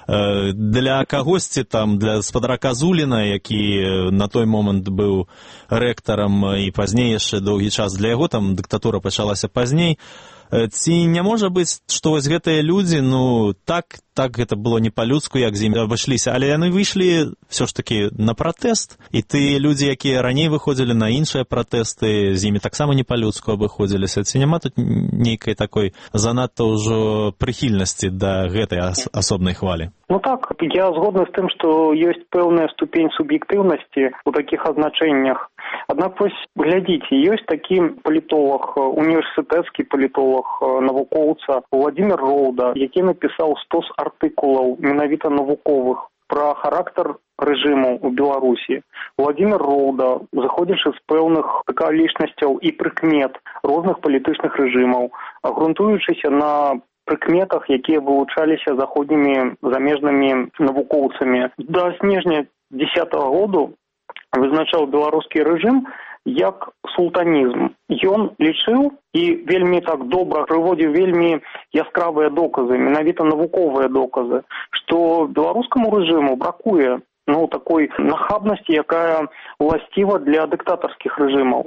Для кагосьці там, для спадарка Зуліна, які на той момант быў рэктарам і пазней яшчэ доўгі час, для яго там дыктатура пачалася пазней. Ці не можа быць, што вось гэтыя людзі, так гэта было не па-людску, як з імі абышліся, але яны выйшлі все ж таки на пратэст, і тыя людзі, якія раней выходзілі на іншыя пратэсты, з імі таксама не па-людску абыходзіліся. Ці няма тут нейкай такой занадта ўжо прыхільнасці да гэтай асобнай хвалі? Так, я згодны з тым, што ёсць пэўная ступень суб'ектыўнасці ў такіх азначэннях. Аднак вось глядзіце, ёсць такі палітолог, універсітэцкі палітолог, навукоўца Владимир Роуда, які напісаў 100 артыкулаў менавіта навуковых пра характар рэжыму ў Беларусі. Владимир Роуда, заходзячы з пэўных акалічнасцяў і прыкмет розных палітычных рэжымаў, грунтуючыся на прыкметах, якія вылучаліся заходнімі замежнымі навукоўцамі. Да снежня 2010 году вызначаў беларускі рэжым як султанізм. Ён лічыў і вельмі так добра прыводзіў вельмі яскравыя доказы, менавіта навуковыя доказы, што беларускаму рэжыму бракуе такой нахабнасці, якая уласціва для дыктатарскіх рэжымаў.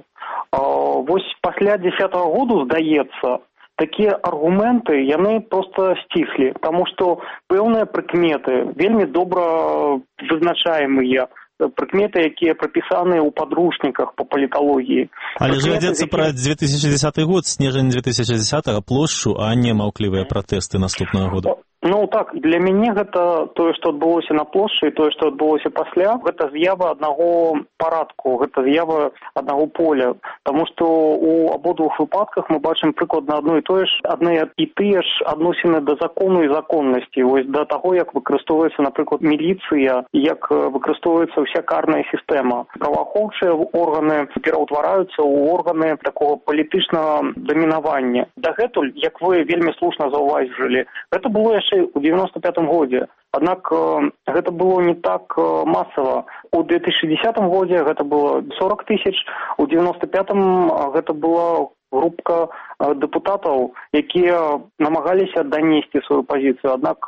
Вось пасля 2010 году, здаецца, такія аргументы, яны проста сціхлі, таму што пэўныя прыкметы вельмі добра вызначаемыя, прыкметы, якія прапісаныя ў падручніках па паліталогіі. Але ж вядзецца пра 2010 год, снежань 2010, плошчу, а не маўклівыя пратэсты наступнага года. Так, для мяне гэта тое, што адбылося на плошчы, і тое, што адбылося пасля, гэта з'ява аднаго парадку, гэта з'ява аднаго поля. Таму што ў абодвух выпадках мы бачым прыкладна адно і тое ж, адны і тыя ж адносіны да закону і законнасці. Вось да таго, як выкарыстоўваецца, напрыклад, міліцыя, як выкарыстоўваецца ўся карная сістэма. Праваахоўчыя органы пераўтвараюцца ў органы такого палітычнага дамінавання. Дагэтуль, як вы вельмі слушна заўважылі, гэта было яшчэ тысячы ў 95-м годзе. Аднак гэта было не так масава. У 2010 годзе гэта было 40 тысяч, у 95-м гэта была групка дэпутатаў, якія намагаліся данесці сваю пазіцыю. Аднак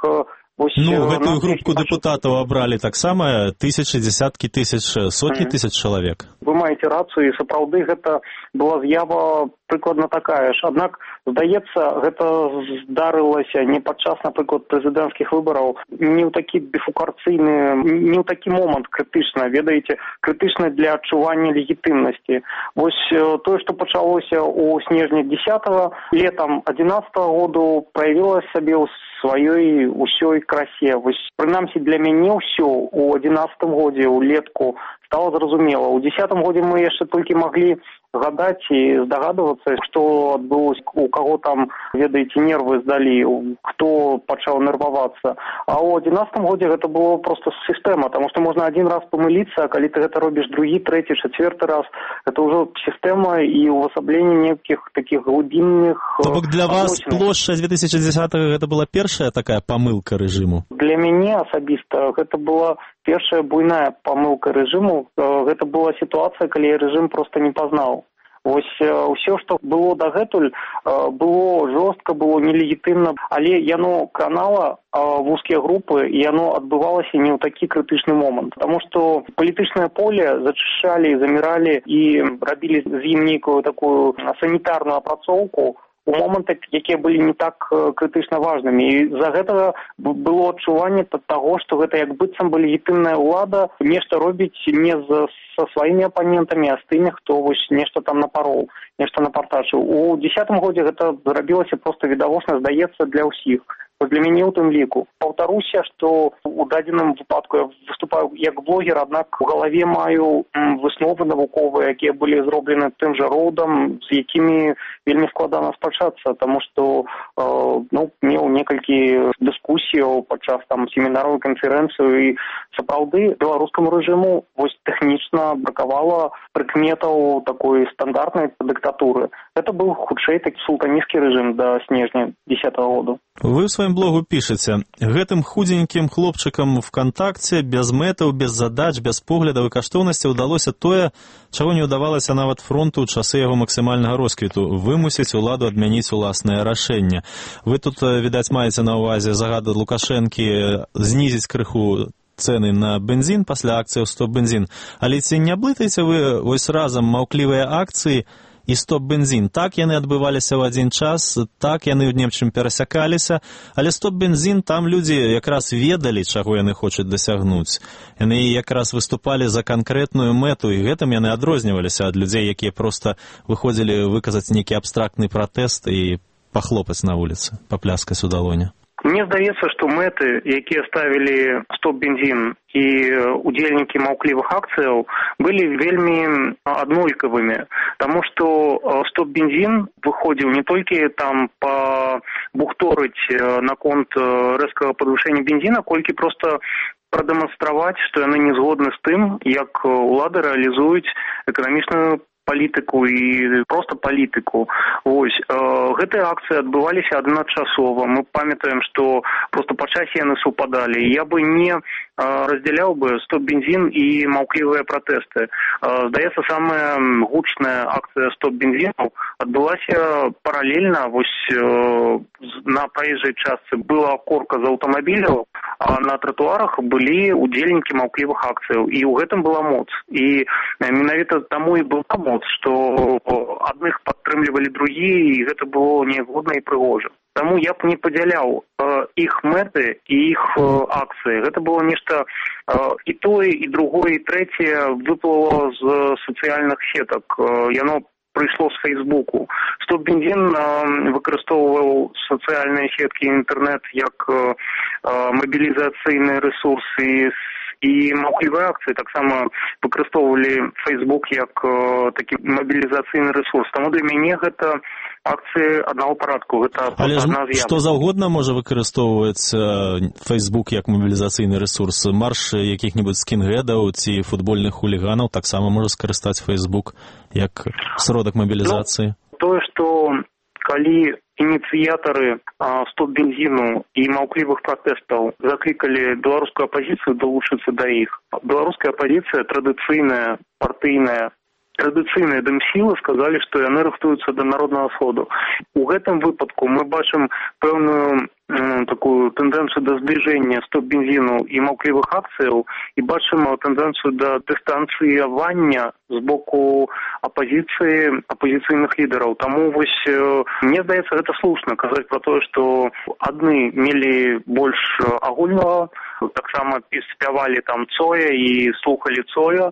гэтую групку дэпутатаў абралі таксама тысячы, дзесяткі тысяч, сотні тысяч чалавек. Вы маеце рацыю, і сапраўды гэта была з'ява прыкладна такая ж. Аднак, здаецца, гэта здарылася не падчас, напрыклад, прэзідэнцкіх выбараў, не ў такі біфукарцыйны, не ў такі момант крытычна, ведаеце, крытычна для адчування легітымнасці. Вось тое, што пачалося ў снежні 10-го, летам 11-го году праявіла сабе ў сваёй усёй красе. Вось, прынамсі, для мяне ўсё у 11-м годзе, улетку, стало зразумела. У 10-м годзе мы яшчэ толькі маглі гадаць і здагадвацца, што адбылося, у каго там, ведаеце, нервы здалі, хто пачаў нервавацца. А ў 11-м годзе гэта было проста сістэма, таму што можна адзін раз памыліцца, а калі ты гэта робіш другі, трэці, чацвёрты раз, гэта ўжо сістэма і ўвасабленне нейкіх такіх глыбінных... То бок для вас плошча 2010-го гэта была першая такая памылка рэжыму? Для мяне асабіста гэта была першая буйная памылка рэжыму. Гэта была сітуацыя, калі рэжым проста не пазнаў. Вось ўсё, што было дагэтуль, было жорстка, было нелегітымна, але яно кранала вузкія групы, і яно адбывалася не ў такі крытычны момант. Таму што палітычнае поле зачышчалі, заміралі і рабілі з ім нейкую такую санітарную апрацоўку у моманты, якія былі не так крытычна важнымі. І з-за гэтага было адчуванне таго, што гэта як быццам бы легітымная ўлада нешта робіць не са сваімі апанентамі, а з тымі, хто вось нешта там напароў, нешта напартачыў. У 10-м годзе гэта зрабілася проста відавочна, здаецца, для ўсіх. Для мяне ў тым ліку. Паўтаруся, што ў дадзеным выпадку я выступаю як блогер, аднак у галаве маю высновы навуковыя, якія былі зроблены тым жа роўдам, з якімі вельмі складана спрачацца, таму што меў некалькі дыскусіяў падчас там семінараў, канферэнцыю, і сапраўды беларускаму рэжыму вось тэхнічна бракавала прыкметаў такой стандартнай дыктатуры. Гэта быў хутчэй такі султанісцкі рэжым да снежня 10-го году. Вы ў сваім блогу пішаце: гэтым худзенькім хлопчыкам ВКонтакце без мэтаў, без задач, без поглядаў і каштоўнасцяў удалося тое, чаго не ўдавалася нават фронту ў часы яго максімальнага росквіту — вымусіць уладу адмяніць уласнае рашэнне. Вы тут, відаць, маеце на ўвазе загад Лукашэнкі знізіць крыху цэны на бензін пасля акцыяў «Стоп-бензін». Але ці не блытаеце вы вось разам маўклівыя акцыі і «Стоп-бензін»? Так яны адбываліся ў адзін час, так яны ў нечым перасякаліся, але «Стоп-бензін» там людзі якраз ведалі, чаго яны хочуць дасягнуць. Яны якраз выступалі за канкрэтную мэту, і гэтым яны адрозніваліся ад людзей, якія проста выходзілі выказаць нейкі абстрактны пратэст і пахлопаць на вуліцы, папляскаць у далоні. Мне здаецца, што мэты, якія ставілі «Стоп-бензін» і удзельнікі маўклівых акцыяў, былі вельмі аднолькавымі, таму што «Стоп-бензін» выходзіў не толькі там пабухторыць наконт рэзкага падвышэння бензіна, колькі проста прадэманстраваць, што яны не згодны з тым, як улады рэалізуюць эканамічную палітыку і проста палітыку. Вось, гэтыя акцыі адбываліся адначасова. Мы памятаем, што проста па часе яны супадалі. Я бы не раздзяляў бы «Стоп-бензін» і маўклівыя пратэсты. Здаецца, самая гучная акцыя «Стоп-бензіну» адбылася паралельна. Вось на праезжай частцы была корка з аўтамабіляў, а на тратуарах былі удзельнікі маўклівых акцыяў. І ў гэтым была моц. І менавіта таму і была моц, што адных падтрымлівалі другія, і гэта было незгодна і прыгожа. Таму я б не падзяляў іх мэты і іх акцыі. Гэта было нешта і тое, і другое, і трэцяе выплыло з сацыяльных сетак. Яно прыйшло з Фейсбуку. «Стоп-бензін» выкарыстоўваў сацыяльныя сеткі і інтэрнэт як мабілізацыйны рэсурс, і маўклівыя акцыі таксама выкарыстоўвалі Facebook як такі мабілізацыйны рэсурс. Таму для мяне гэта акцыі аднаго парадку. Гэта але што заўгодна можа выкарыстоўваць Facebook як мабілізацыйны рэсурс. Марш якіх-небудзь скінгэдаў ці футбольных хуліганаў таксама можа скарыстаць Facebook як сродак мабілізацыі. Тое, што калі ініцыятары «Стоп бензину» і маўклівых пратэстаў заклікалі беларускую апазіцыю далучыцца да іх. Беларуская апазіцыя традыцыйная, партыйная, традыцыйныя дэмсілы сказалі, што яны рыхтуюцца да народнага сходу. У гэтым выпадку мы бачым пэўную такую тэндэнцыю да збліжэння «Стоп бензину» і маўклівых акцыяў і бачым тэндэнцыю да дыстанцыявання з боку апазіцыі, апазіцыйных лідараў. Таму вось мне здаецца, гэта слушна казаць пра тое, што адны мелі больш агульнага, таксама спявалі там Цоя і слухалі Цоя,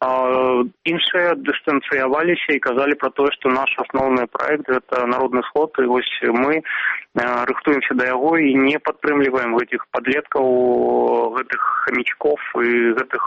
іншыя дыстанцыяваліся і казалі пра тое, што наш асноўны праект – гэта народны сход, і вось мы рыхтуемся да яго і не падтрымліваем гэтых падлеткаў, гэтых хамічкоў і гэтых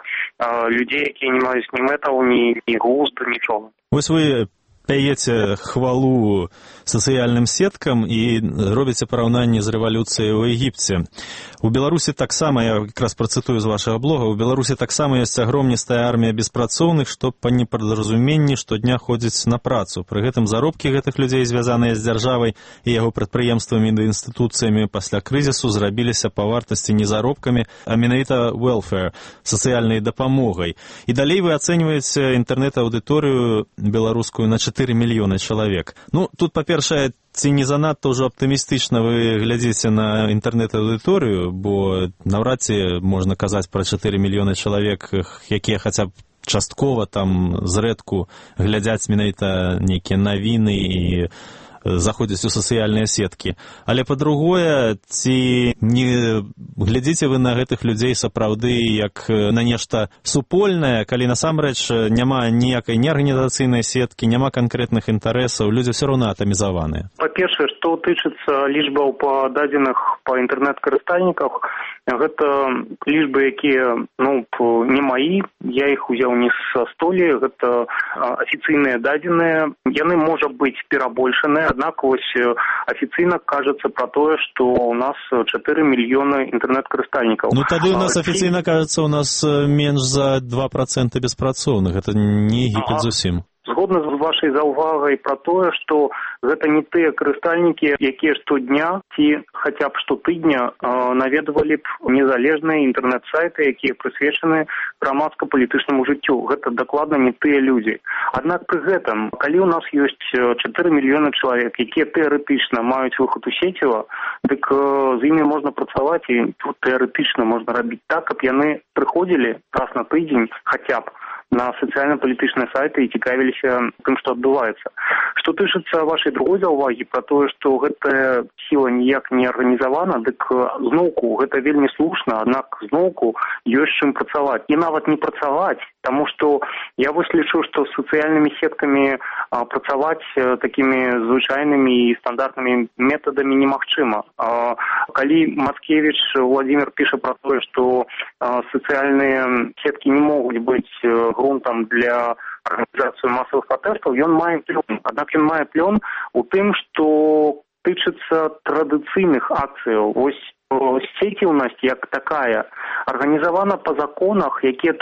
людзей, якія не маюць ні мэтаў, ні глузду, нічога. Вось вы даеце хвалу сацыяльным сеткам і робіце параўнанне з рэвалюцыяй у Егіпце. У Беларусі таксама, я якраз працытую з вашага блога, у Беларусі таксама ёсць агромністая армія беспрацоўных, што па непадразуменні штодня ходзіць на працу. Пры гэтым заробкі гэтых людзей, звязаныя з дзяржавай і яго прадпрыемствамі ды інстытуцыямі пасля крызісу, зрабіліся па вартасці не заробкамі, а менавіта welfare, сацыяльнай дапамогай. І далей вы ацэньваеце інтэрнэт-аўдыторыю беларускую на 4 мільёны чалавек. Ну, тут, па-першае, ці не занадта ўжо аптымістычна вы глядзіце на інтэрнэт-аўдыторыю, бо наўрад ці можна казаць пра 4 мільёны чалавек, якія хаця б часткова там зрэдку глядзяць менавіта нейкія навіны і заходзяць у сацыяльныя сеткі. Але па-другое, ці не глядзіце вы на гэтых людзей сапраўды як на нешта супольнае, калі насамрэч няма ніякай неарганізацыйнай сеткі, няма канкрэтных інтарэсаў, людзі ўсё роўна атамізаваныя? Па-першае, што тычыцца лічбаў па дадзеных па інтэрнэт-карыстальніках, гэта лічбы, якія, не маі, я іх узяў не са столі, гэта афіцыйныя дадзеныя, яны, можа быць, перабольшаныя, аднак вось афіцыйна кажацца пра тое, што ў нас 4 мільёны інтэрнэт-карыстальнікаў. Ну тады у нас афіцыйна кажацца, у нас менш за 2% беспрацоўных, гэта не Егіпет зусім. Згодна з вашай заўвагай пра тое, што гэта не тыя карыстальнікі, якія штодня ці хаця б штотыдня наведвалі б незалежныя інтэрнэт-сайты, якія прысвечаны грамадска-палітычнаму жыццю. Гэта дакладна не тыя людзі. Аднак пры гэтым, калі ў нас ёсць 4 мільёны чалавек, якія тэарэтычна маюць выхад у сеціва, дык з імі можна працаваць і тут тэарэтычна можна рабіць так, каб яны прыходзілі раз на тыдзень хаця б на сацыяльна-палітычныя сайты і цікавіліся тым, што адбываецца. Што тычыцца вашай другой заўвагі пра тое, што гэтая сіла ніяк не арганізавана, дык зноўку гэта вельмі слушна, аднак зноўку ёсць чым працаваць. І нават не працаваць, таму што я вось лічу, што з сацыяльнымі сеткамі працаваць такімі звычайнымі і стандартнымі метадамі немагчыма. Калі Мацкевіч Владимир піша пра тое, што сацыяльныя сеткі не могуць быць грунтам для арганізацыі масавых пратэстаў, ён мае плён. Аднак ён мае плён у тым, што тычыцца традыцыйных акцыяў. Вось сеціўнасць як такая арганізавана па законах, якія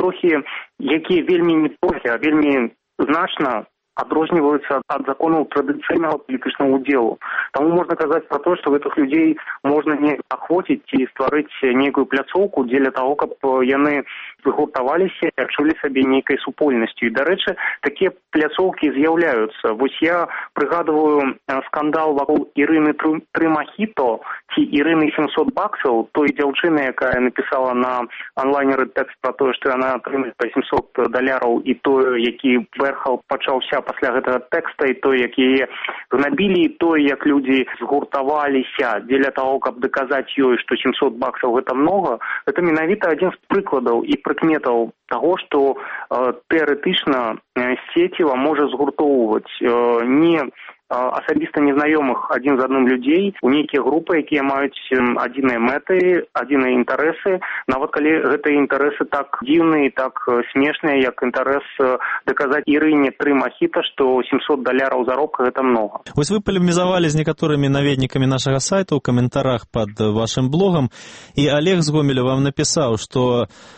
вельмі не трохі, а вельмі значна адрозніваюцца ад законаў традыцыйнага палітычнага ўдзелу. Таму можна казаць пра тое, што гэтых людзей можна не ахвоціць ці стварыць нейкую пляцоўку дзеля таго, каб яны згуртаваліся і адчулі сабе нейкай супольнасцю. І, дарэчы, такія пляцоўкі з'яўляюцца. Вось я прыгадываю скандал вакол Ірыны Трымахіто ці Ірыны $700, той дзяўчыны, якая напісала на онлайнеры тэкст пра тое, што яна атрымае $700 і той, які верхал пачаўся пасля гэтага тэкста, і той, як яе гнабілі, і той, як людзі згуртаваліся дзеля таго, каб даказаць ёй, што $700 гэта многа, гэта менавіта адзін з прыкладаў і прыкметаў таго, што тэарэтычна сеціва можа згуртоўваць не асабіста незнаёмых адзін з адным людзей у нейкія групы, якія маюць адзіныя мэты, адзіныя інтарэсы, нават калі гэтыя інтарэсы так дзіўныя і так смешныя, як інтарэс даказаць Ірыне Трымахіта, што $700 заробка гэта многа. Вось вы палемізавалі з некаторымі наведнікамі нашага сайта ў каментарах пад вашым блогам, і Олег з Гомеля вам напісаў, што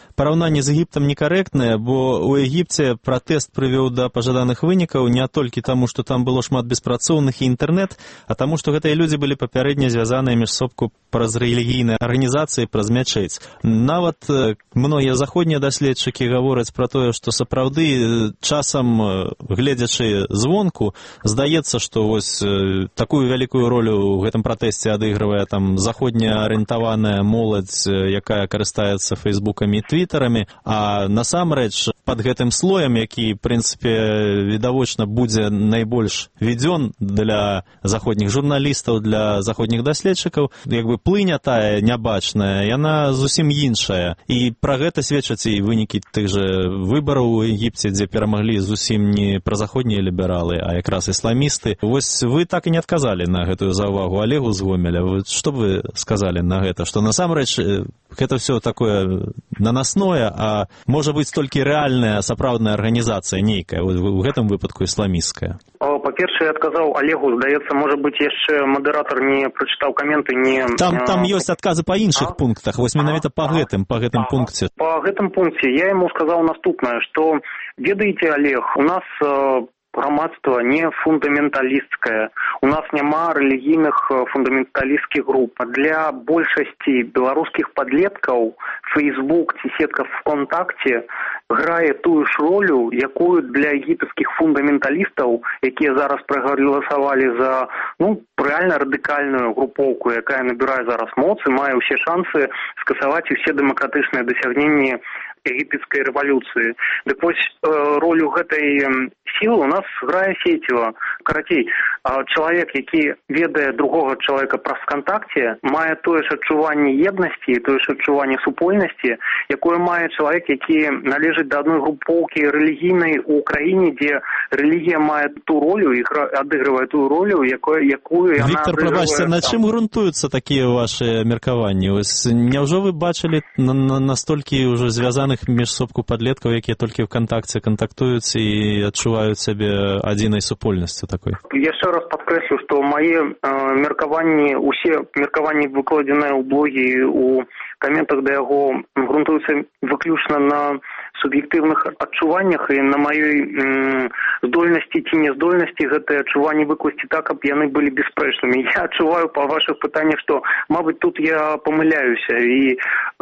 параўнанне з Егіптам некарэктнае, бо ў Егіпце пратэст прывёў да пажаданых вынікаў не толькі таму, што там было шмат беспрацоўных і інтэрнэт, а таму, што гэтыя людзі былі папярэдне звязаныя між сабою праз рэлігійныя арганізацыі, праз мячэць. Нават многія заходнія даследчыкі гавораць пра тое, што сапраўды часам, гледзячы звонку, здаецца, што вось такую вялікую ролю ў гэтым пратэсце адыгрывае там заходняя арыентаваная моладзь, якая карыстаецца фейсбукамі і твітарамі, а насамрэч пад гэтым слоем, які, в прынцыпе, відавочна будзе найбольш введзён для заходніх журналістаў, для заходніх даследчыкаў, як бы плыня тая нябачная, яна зусім іншая. І пра гэта сведчаць і вынікі тых жа выбараў у Егіпце, дзе перамаглі зусім не празаходнія лібералы, а якраз ісламісты. Вось вы так і не адказалі на гэтую заўвагу Олегу з Гомеля. Што вы сказалі на гэта? Што насамрэч гэта ўсё такое нанасное, а можа быць толькі рэальная сапраўдная арганізацыя нейкая, у гэтым выпадку ісламісцкая? Па-першае, я адказаў Олегу, здаецца, можа быць, яшчэ мадэратар не прачытаў каменты, не... Там ёсць адказы па іншых пунктах, вось менавіта па гэтым пункце. Па гэтым пункце я яму сказаў наступнае, што, ведаеце, Олег, у нас грамадства не фундаменталісцкае. У нас няма рэлігійных фундаменталісцкіх груп. Для большасці беларускіх падлеткаў Facebook ці сетка ВКонтакце грае тую ж ролю, якую для егіпецкіх фундаменталістаў, якія зараз прагаласавалі за рэальна радыкальную групоўку, якая набірае зараз моц і мае ўсе шансы скасаваць усе дэмакратычныя дасягненні егіпецкай рэвалюцыі. Дык вось ролю гэтай сілы у нас грае сеціва. Карацей, чалавек, які ведае другога чалавека праз ВКонтакце, мае тое ж адчуванне еднасці, тое ж адчуванне супольнасці, якое мае чалавек, які належыць да адной групоўкі рэлігійнай у краіне, дзе рэлігія мае ту ролю і адыгрывае тую ролю, якую яна... Віктор, прабачце, на чым грунтуюцца такія вашы меркаванні? Няўжо вы бачылі настолькі ўжо звязаных між сабою падлеткаў, якія толькі ВКонтакце кантактуюць і адчуваюць сябе адзінай супольнасцю такой? Яшчэ раз падкрэслю, што мае меркаванні, усе меркаванні выкладзеныя ў блогі, у каментах да яго грунтуюцца выключна на суб'ектыўных адчуваннях і на маёй здольнасці ці няздольнасці гэтыя адчуванні выкласці так, каб яны былі бясспрэчнымі. Я адчуваю па вашых пытаннях, што, мабыць, тут я памыляюся. І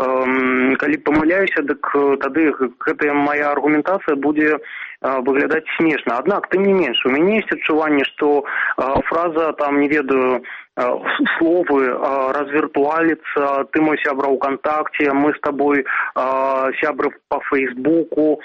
калі памыляюся, дык тады гэтая моя аргументацыя будзе выглядаць смешна. Аднак, тым не менш, у мяне ёсць адчуванне, што фраза, там, не ведаю, словы развіртуаліцца, ты мой сябра ВКонтакте, мы с тобой сябры по Фейсбуку,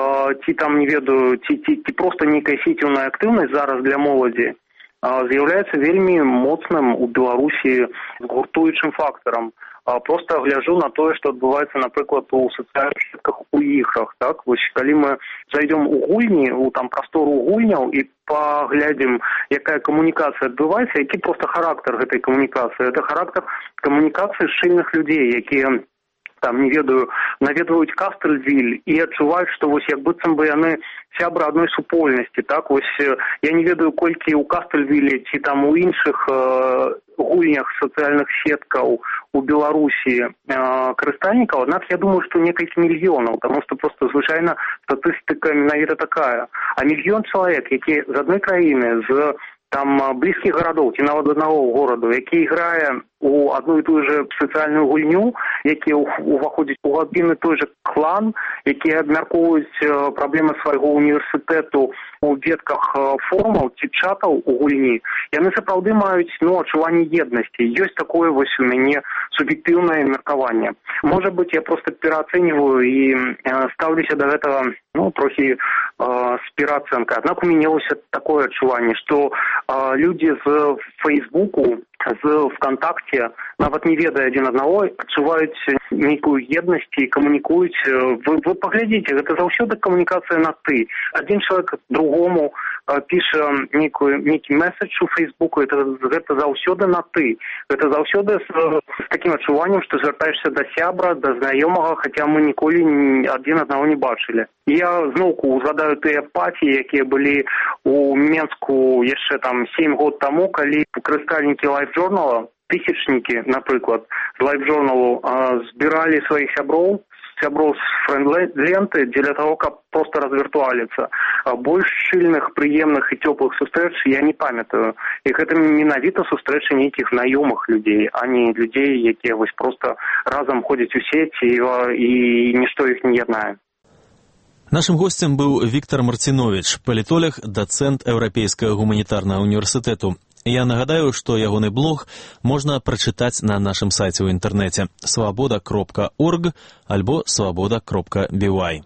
ці там, не ведаю, ці проста нейкая сеціўная актыўнасць зараз для моладзі з'яўляецца вельмі моцным у Беларусі гуртуючым фактарам. Просто гляжу на тое, што адбываецца, напрыклад, у сацыяльных сетках, у іграх. Так? Вось, калі мы зайдём у гульні, у там прастору гульняў і паглядзім, якая камунікацыя адбываецца, які проста характар гэтай камунікацыі. Гэта характар камунікацыі шчыльных людзей, якія там, не ведаю, наведваюць Кастельвіль і адчуваюць, што вось як быццам бы яны сябры адной супольнасці. Так? Вось, я не ведаю, колькі ў Кастельвілі ці там у іншых гульнях сацыяльных сеткаў у Беларусі карыстальнікаў, аднак я думаю, што некалькі мільёнаў, таму што проста звычайна статыстыка менавіта такая. А мільён чалавек, які з адной краіны, з там блізкіх гарадоў ці нават аднаго гораду, які іграе у одну і тую же сацыяльную гульню, які уваходзіць у адзін і той же клан, які абмяркоўваюць праблемы свайго універсітэту у ветках форумаў ці чатаў у гульні, яны сапраўды маюць адчуванне еднасці. Ёсць такое вось у мяне суб'ектыўнае меркаванне. Можа быць, я проста пераацэньваю і стаўлюся да гэтага трохі з пераацэнкай. Аднак у мяне вось такое адчуванне, што людзі з Фейсбуку, з ВКонтакте, нават не ведая адзін аднаго, адчуваюць нейкую еднасць і камунікуюць. Вы паглядзіце, гэта заўсёды камунікацыя на «ты». Адзін чалавек другому піша нейкі месседж у Фейсбуку, гэта заўсёды на «ты». Гэта заўсёды з такім адчуваннем, што звяртаешся да сябра, да знаёмага, хаця мы ніколі адзін аднаго не бачылі. Я зноўку узгадаю тыя паціі, якія былі у Менску яшчэ там 7 год таму, калі карыстальнікі LiveJournal, тысячнікі, напрыклад, з LiveJournal збіралі сваіх сяброў сяброў з фрэнд-ленты дзеля таго, каб проста развіртуаліцца. Больш шчыльных, прыемных і цёплых сустрэч я не памятаю. І гэта менавіта сустрэчы нейкіх знаёмых людзей, а не людзей, якія вось проста разам ходзяць у сеці і нішто іх не яднае. Нашым госцем быў Віктар Марціновіч, палітолог, дацэнт Еўрапейскага гуманітарнага універсітэту. Я нагадаю, што ягоны блог можна прачытаць на нашым сайце ў інтэрнэце swaboda.org альбо swaboda.by.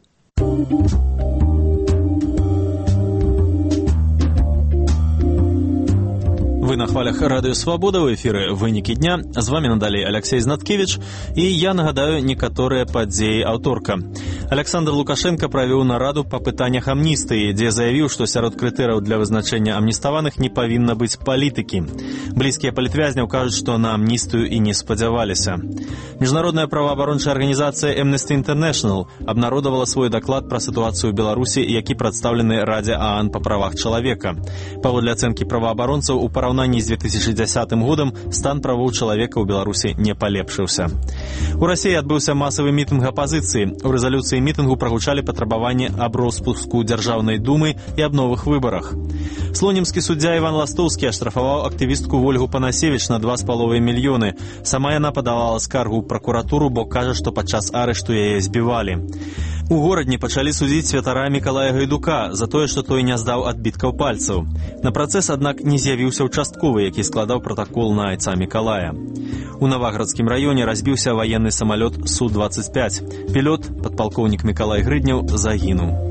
Вы на хвалях радыё Свабода, ў эфіры «Вынікі дня». З вами надалей Алексей Знаткевич, і я нагадаю некаторыя падзеі аўторка. Александр Лукашенко правёў нараду па пытаннях амністыі, дзе заявіў, што сярод крытэрыяў для вызначэння амніставаных не павінна быць палітыкі. Блізкія палітвязняў кажуць, што на амністыю і не спадзяваліся. Міжнародная праваабарончая арганізацыя Amnesty International абнародавала свой даклад пра сітуацыю ў Беларусі, які прадстаўлены Радзе ААН па правах чалавека. Паводле ацэнкі праваабаронцаў, у параўнанні з 2010 годам стан правоў чалавека ў Беларусі не палепшыўся. У Расіі адбыўся масавы мітынг апазіцыі. У рэзалюцыі мітынгу прагучалі патрабаванні аб роспуску Дзяржаўнай думы і аб новых выбарах. Слонімскі суддзя Іван Ластовскі аштрафаваў актывістку Вольгу Панасевіч на 2,5 мільёны. Сама яна падавала скаргу ў пракуратуру, бо кажа, што падчас арышту яе збівалі. У горадні пачалі судзіць святара Мікалая Гайдука за тое, што той не здаў адбіткаў пальцаў. На працэс, аднак, не з'явіўся участковы, які складаў пратакол на айца Мікалая. У Наваградскім раёне разбіўся ваенны самалёт Су-25. Пілот, падпалкоўнік Мікалай Грыдняў, загінуў.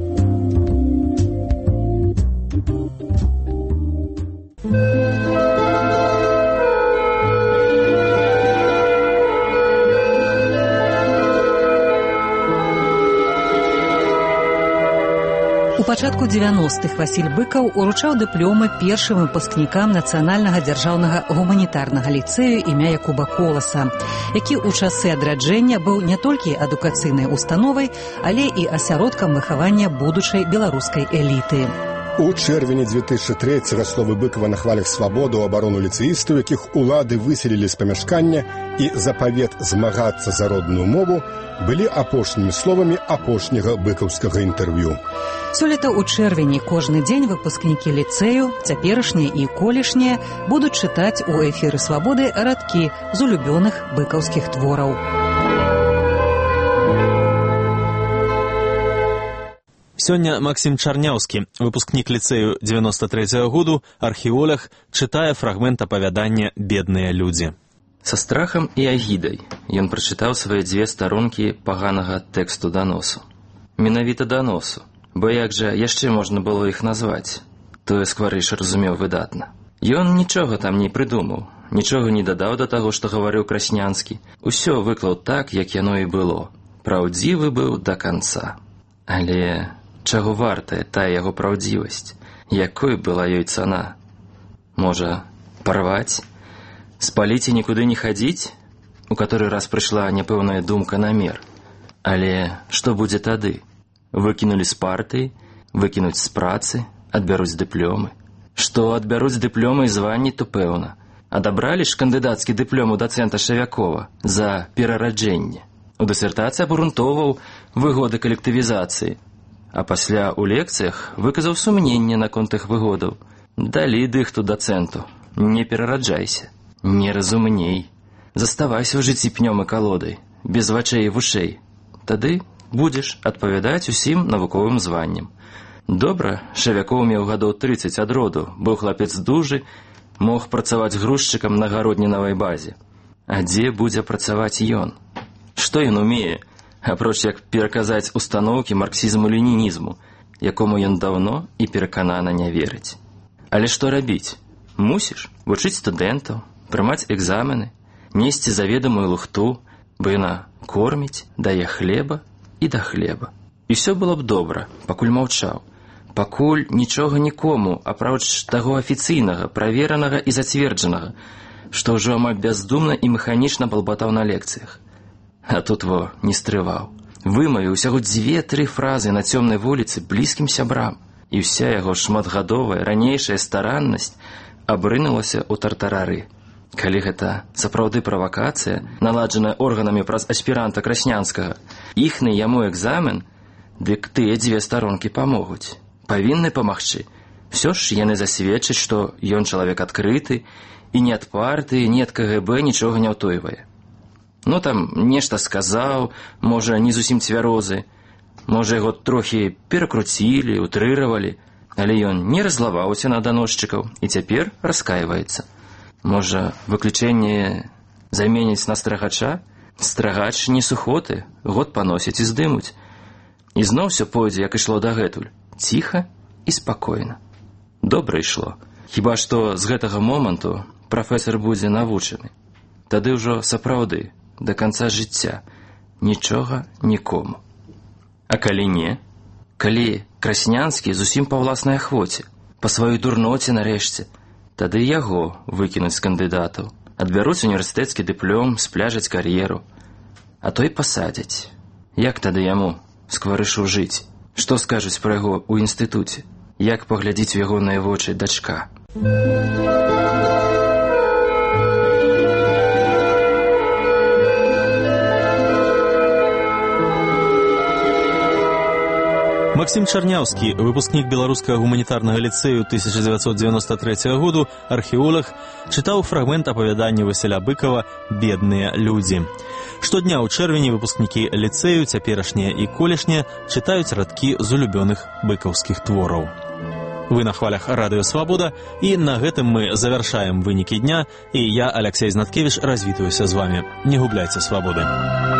У пачатку 90-х Васіль Быкаў уручаў дыпломы першым выпускнікам Нацыянальнага дзяржаўнага гуманітарнага ліцэю імя Якуба Коласа, які ў часы адраджэння быў не толькі адукацыйнай установай, але і асяродкам выхавання будучай беларускай эліты. У чэрвені 2003-го словы Быкава на хвалях свабоды ў абарону ліцэістаў, якіх улады выселілі з памяшкання, і запавет змагацца за родную мову былі апошнімі словамі апошняга быкаўскага інтэрв'ю. Сёлета ў чэрвені кожны дзень выпускнікі ліцэю, цяперашнія і колішнія, будуць чытаць у эфіры Свабоды радкі з улюбёных быкаўскіх твораў. Сёння Максім Чарняўскі, выпускнік ліцэю 93-го году, археолог, чытае фрагмент апавядання «Бедныя людзі». Са страхам і агідай ён прачытаў свае 2 старонкі паганага тэксту даносу. Менавіта даносу, бо як жа яшчэ можна было іх назваць? Тое скварыш разумеў выдатна. Ён нічога там не прыдумаў, нічога не дадаў да таго, што гаварыў Краснянскі. Усё выклаў так, як яно і было. Праўдзівы быў да канца. Але чаго вартая тая яго праўдзівасць? Якой была ёй цана? Можа, парваць? Спаліць і нікуды не хадзіць? У каторы раз прыйшла няпэўная думка на мер. Але што будзе тады? Выкінулі з партыі, выкінуць з працы, адбяруць дыплёмы. Што адбяруць дыплёмы і званні, то пэўна. Адабралі ж кандыдацкі дыплём у дацэнта Шавякова за перараджэнне. У дысертацыі абгрунтоўваў выгоды калектывізацыі, а пасля ў лекцыях выказаў сумненне наконт іх выгодаў. Далі дыхту дацэнту. Не перараджайся. Не разумней. Заставайся ў жыцці пнём і калодай, без вачэй і вушэй. Тады будзеш адпавядаць усім навуковым званням. Добра, Шавякоў меў гадоў 30 ад роду, быў хлапец дужы, мог працаваць грузчыкам на гароднінавай базе. А дзе будзе працаваць ён? Што ён умее, апроч як пераказаць устаноўкі марксізму-ленінізму, якому ён даўно і пераканана не верыць. Але што рабіць? Мусіш вучыць студэнтаў, прымаць экзамены, несці заведамую лухту, бо яна корміць, дае хлеба і да хлеба. І ўсё было б добра, пакуль маўчаў, пакуль нічога нікому, апроч таго афіцыйнага, праверанага і зацверджанага, што ўжо амаль бяздумна і механічна балбатаў на лекцыях. А тут не стрываў. Вымавіў усяго 2-3 фразы на цёмнай вуліцы блізкім сябрам, і ўся яго шматгадовая ранейшая стараннасць абрынулася ў тартарары. Калі гэта сапраўды правакацыя, наладжаная органамі праз аспіранта Краснянскага, іхны яму экзамен, дык тыя дзве старонкі памогуць. Павінны памагчы. Всё ж яны засведчаць, што ён чалавек адкрыты, і ні ад партыі, ні ад КГБ нічога не ўтойвае. Ну там нешта сказаў, можа, не зусім цвярозы, можа, яго трохі перакруцілі, утрыравалі, але ён не раззлаваўся на даносчыкаў і цяпер раскайваецца. Можа, выключэнне заменіць на страгача? Страгач не сухоты, год паносяць і здымуць. І зноў усё пойдзе, як ішло дагэтуль, ціха і спакойна. Добра ішло. Хіба што з гэтага моманту прафесар будзе навучаны. Тады ўжо сапраўды, да канца жыцця, нічога нікому. А калі не? Калі Краснянскі зусім па ўласнай ахвоце, па сваёй дурноце нарэшце, тады яго выкінуць з кандыдатаў, адбяруць універсітэцкі дыплом, спляжаць кар'еру, а то і пасадзяць. Як тады яму, скварышу, жыць? Што скажуць пра яго ў інстытуце? Як паглядзіць у ягоныя вочы дачка? Максим Чарняўскі, выпускнік Беларускага гуманітарнага ліцэю 1993 году, археолог, чытаў фрагмент апавядання Васіля Быкова «Бедныя людзі». Штодня ў чэрвені выпускнікі ліцэю, цяперашнія і колішнія, чытаюць радкі з улюбёных быкаўскіх твораў. Вы на хвалях Радыё Свабода, і на гэтым мы завяршаем вынікі дня, і я, Алексей Знаткевіч, развітваюся з вами. Не губляйце свабоды.